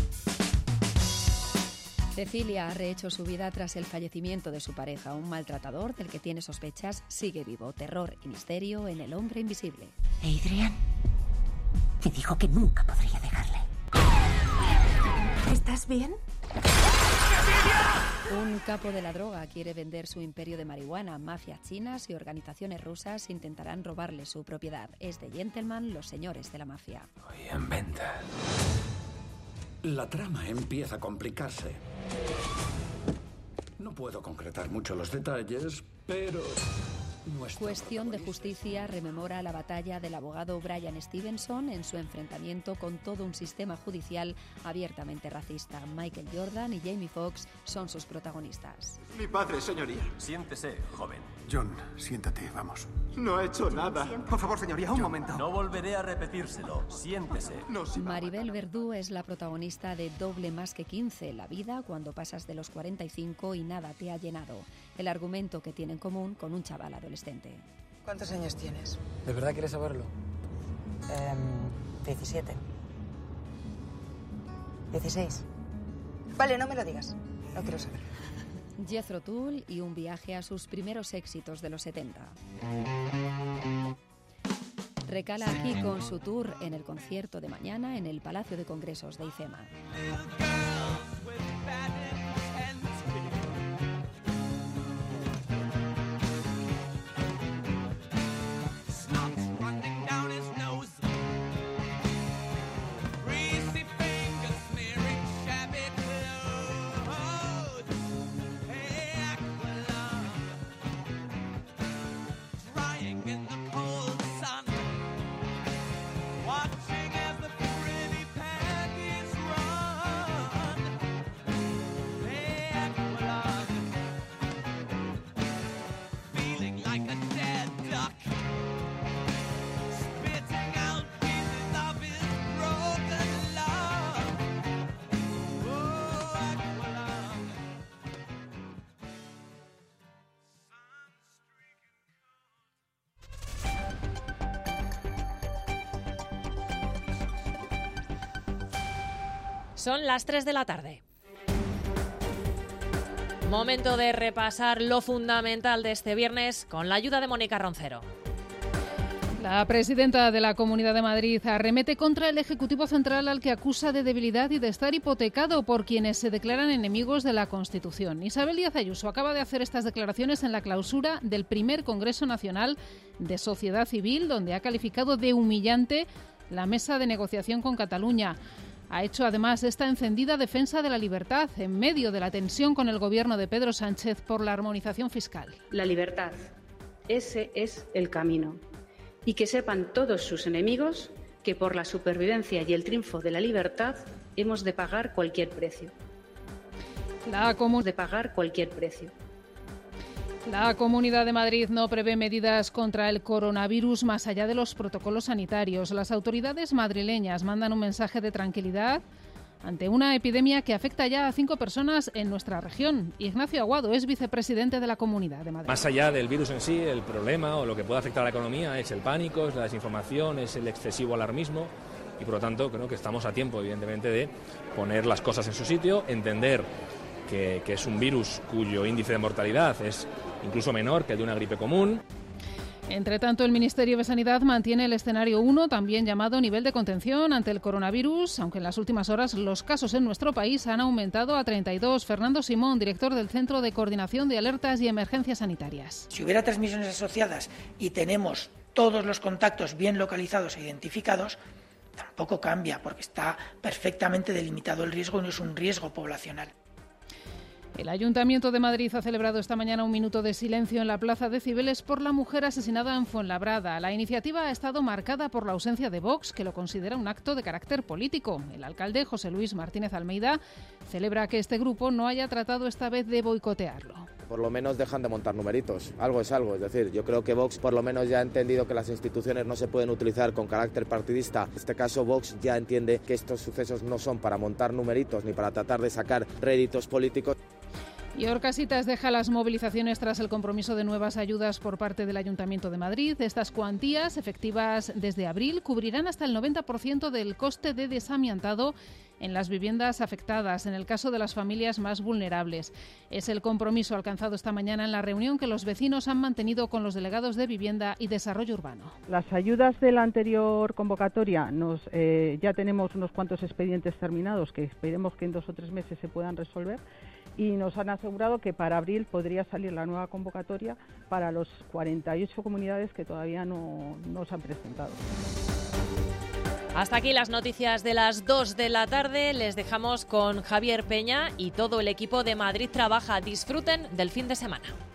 Cecilia ha rehecho su vida tras el fallecimiento de su pareja. Un maltratador del que tiene sospechas sigue vivo. Terror y misterio en El hombre invisible. Adrian me dijo que nunca podría dejarle. ¿Estás bien? Un capo de la droga quiere vender su imperio de marihuana. Mafias chinas y organizaciones rusas intentarán robarle su propiedad. Es de Gentleman, los señores de la mafia. Hoy en venta. La trama empieza a complicarse. No puedo concretar mucho los detalles, pero... Cuestión de Justicia rememora la batalla del abogado Brian Stevenson en su enfrentamiento con todo un sistema judicial abiertamente racista. Michael Jordan y Jamie Foxx son sus protagonistas. Mi padre, señoría. Siéntese, joven. John, siéntate, vamos. No he hecho nada. Por favor, señoría, un John, momento. No volveré a repetírselo. Siéntese. No, si Maribel Verdú es la protagonista de Doble más que quince, la vida cuando pasas de los cuarenta y cinco y nada te ha llenado. El argumento que tiene en común con un chaval adolescente. ¿Cuántos años tienes? ¿De verdad quieres saberlo? Eh, diecisiete. dieciséis. Vale, no me lo digas. No quiero saber. Jethro Tull y un viaje a sus primeros éxitos de los setenta. Recala aquí con su tour en el concierto de mañana en el Palacio de Congresos de IFEMA. Son las tres de la tarde. Momento de repasar lo fundamental de este viernes con la ayuda de Mónica Roncero. La presidenta de la Comunidad de Madrid arremete contra el Ejecutivo Central, al que acusa de debilidad y de estar hipotecado por quienes se declaran enemigos de la Constitución. Isabel Díaz Ayuso acaba de hacer estas declaraciones en la clausura del primer Congreso Nacional de Sociedad Civil, donde ha calificado de humillante la mesa de negociación con Cataluña. Ha hecho además esta encendida defensa de la libertad en medio de la tensión con el gobierno de Pedro Sánchez por la armonización fiscal. La libertad, ese es el camino. Y que sepan todos sus enemigos que por la supervivencia y el triunfo de la libertad hemos de pagar cualquier precio. La comu- de pagar cualquier precio. La Comunidad de Madrid no prevé medidas contra el coronavirus más allá de los protocolos sanitarios. Las autoridades madrileñas mandan un mensaje de tranquilidad ante una epidemia que afecta ya a cinco personas en nuestra región. Ignacio Aguado es vicepresidente de la Comunidad de Madrid. Más allá del virus en sí, el problema o lo que puede afectar a la economía es el pánico, es la desinformación, es el excesivo alarmismo y por lo tanto creo que estamos a tiempo, evidentemente, de poner las cosas en su sitio, entender que, que es un virus cuyo índice de mortalidad es incluso menor que el de una gripe común. Entre tanto, el Ministerio de Sanidad mantiene el escenario uno, también llamado nivel de contención ante el coronavirus, aunque en las últimas horas los casos en nuestro país han aumentado a treinta y dos. Fernando Simón, director del Centro de Coordinación de Alertas y Emergencias Sanitarias. Si hubiera transmisiones asociadas y tenemos todos los contactos bien localizados e identificados, tampoco cambia, porque está perfectamente delimitado el riesgo y no es un riesgo poblacional. El Ayuntamiento de Madrid ha celebrado esta mañana un minuto de silencio en la Plaza de Cibeles por la mujer asesinada en Fuenlabrada. La iniciativa ha estado marcada por la ausencia de Vox, que lo considera un acto de carácter político. El alcalde, José Luis Martínez Almeida, celebra que este grupo no haya tratado esta vez de boicotearlo. Por lo menos dejan de montar numeritos. Algo es algo. Es decir, yo creo que Vox por lo menos ya ha entendido que las instituciones no se pueden utilizar con carácter partidista. En este caso, Vox ya entiende que estos sucesos no son para montar numeritos ni para tratar de sacar réditos políticos. Y Orcasitas deja las movilizaciones tras el compromiso de nuevas ayudas por parte del Ayuntamiento de Madrid. Estas cuantías, efectivas desde abril, cubrirán hasta el noventa por ciento del coste de desamiantado en las viviendas afectadas, en el caso de las familias más vulnerables. Es el compromiso alcanzado esta mañana en la reunión que los vecinos han mantenido con los delegados de Vivienda y Desarrollo Urbano. Las ayudas de la anterior convocatoria, nos, eh, ya tenemos unos cuantos expedientes terminados que esperemos que en dos o tres meses se puedan resolver. Y nos han asegurado que para abril podría salir la nueva convocatoria para los cuarenta y ocho comunidades que todavía no, no se han presentado. Hasta aquí las noticias de las dos de la tarde. Les dejamos con Javier Peña y todo el equipo de Madrid Trabaja. Disfruten del fin de semana.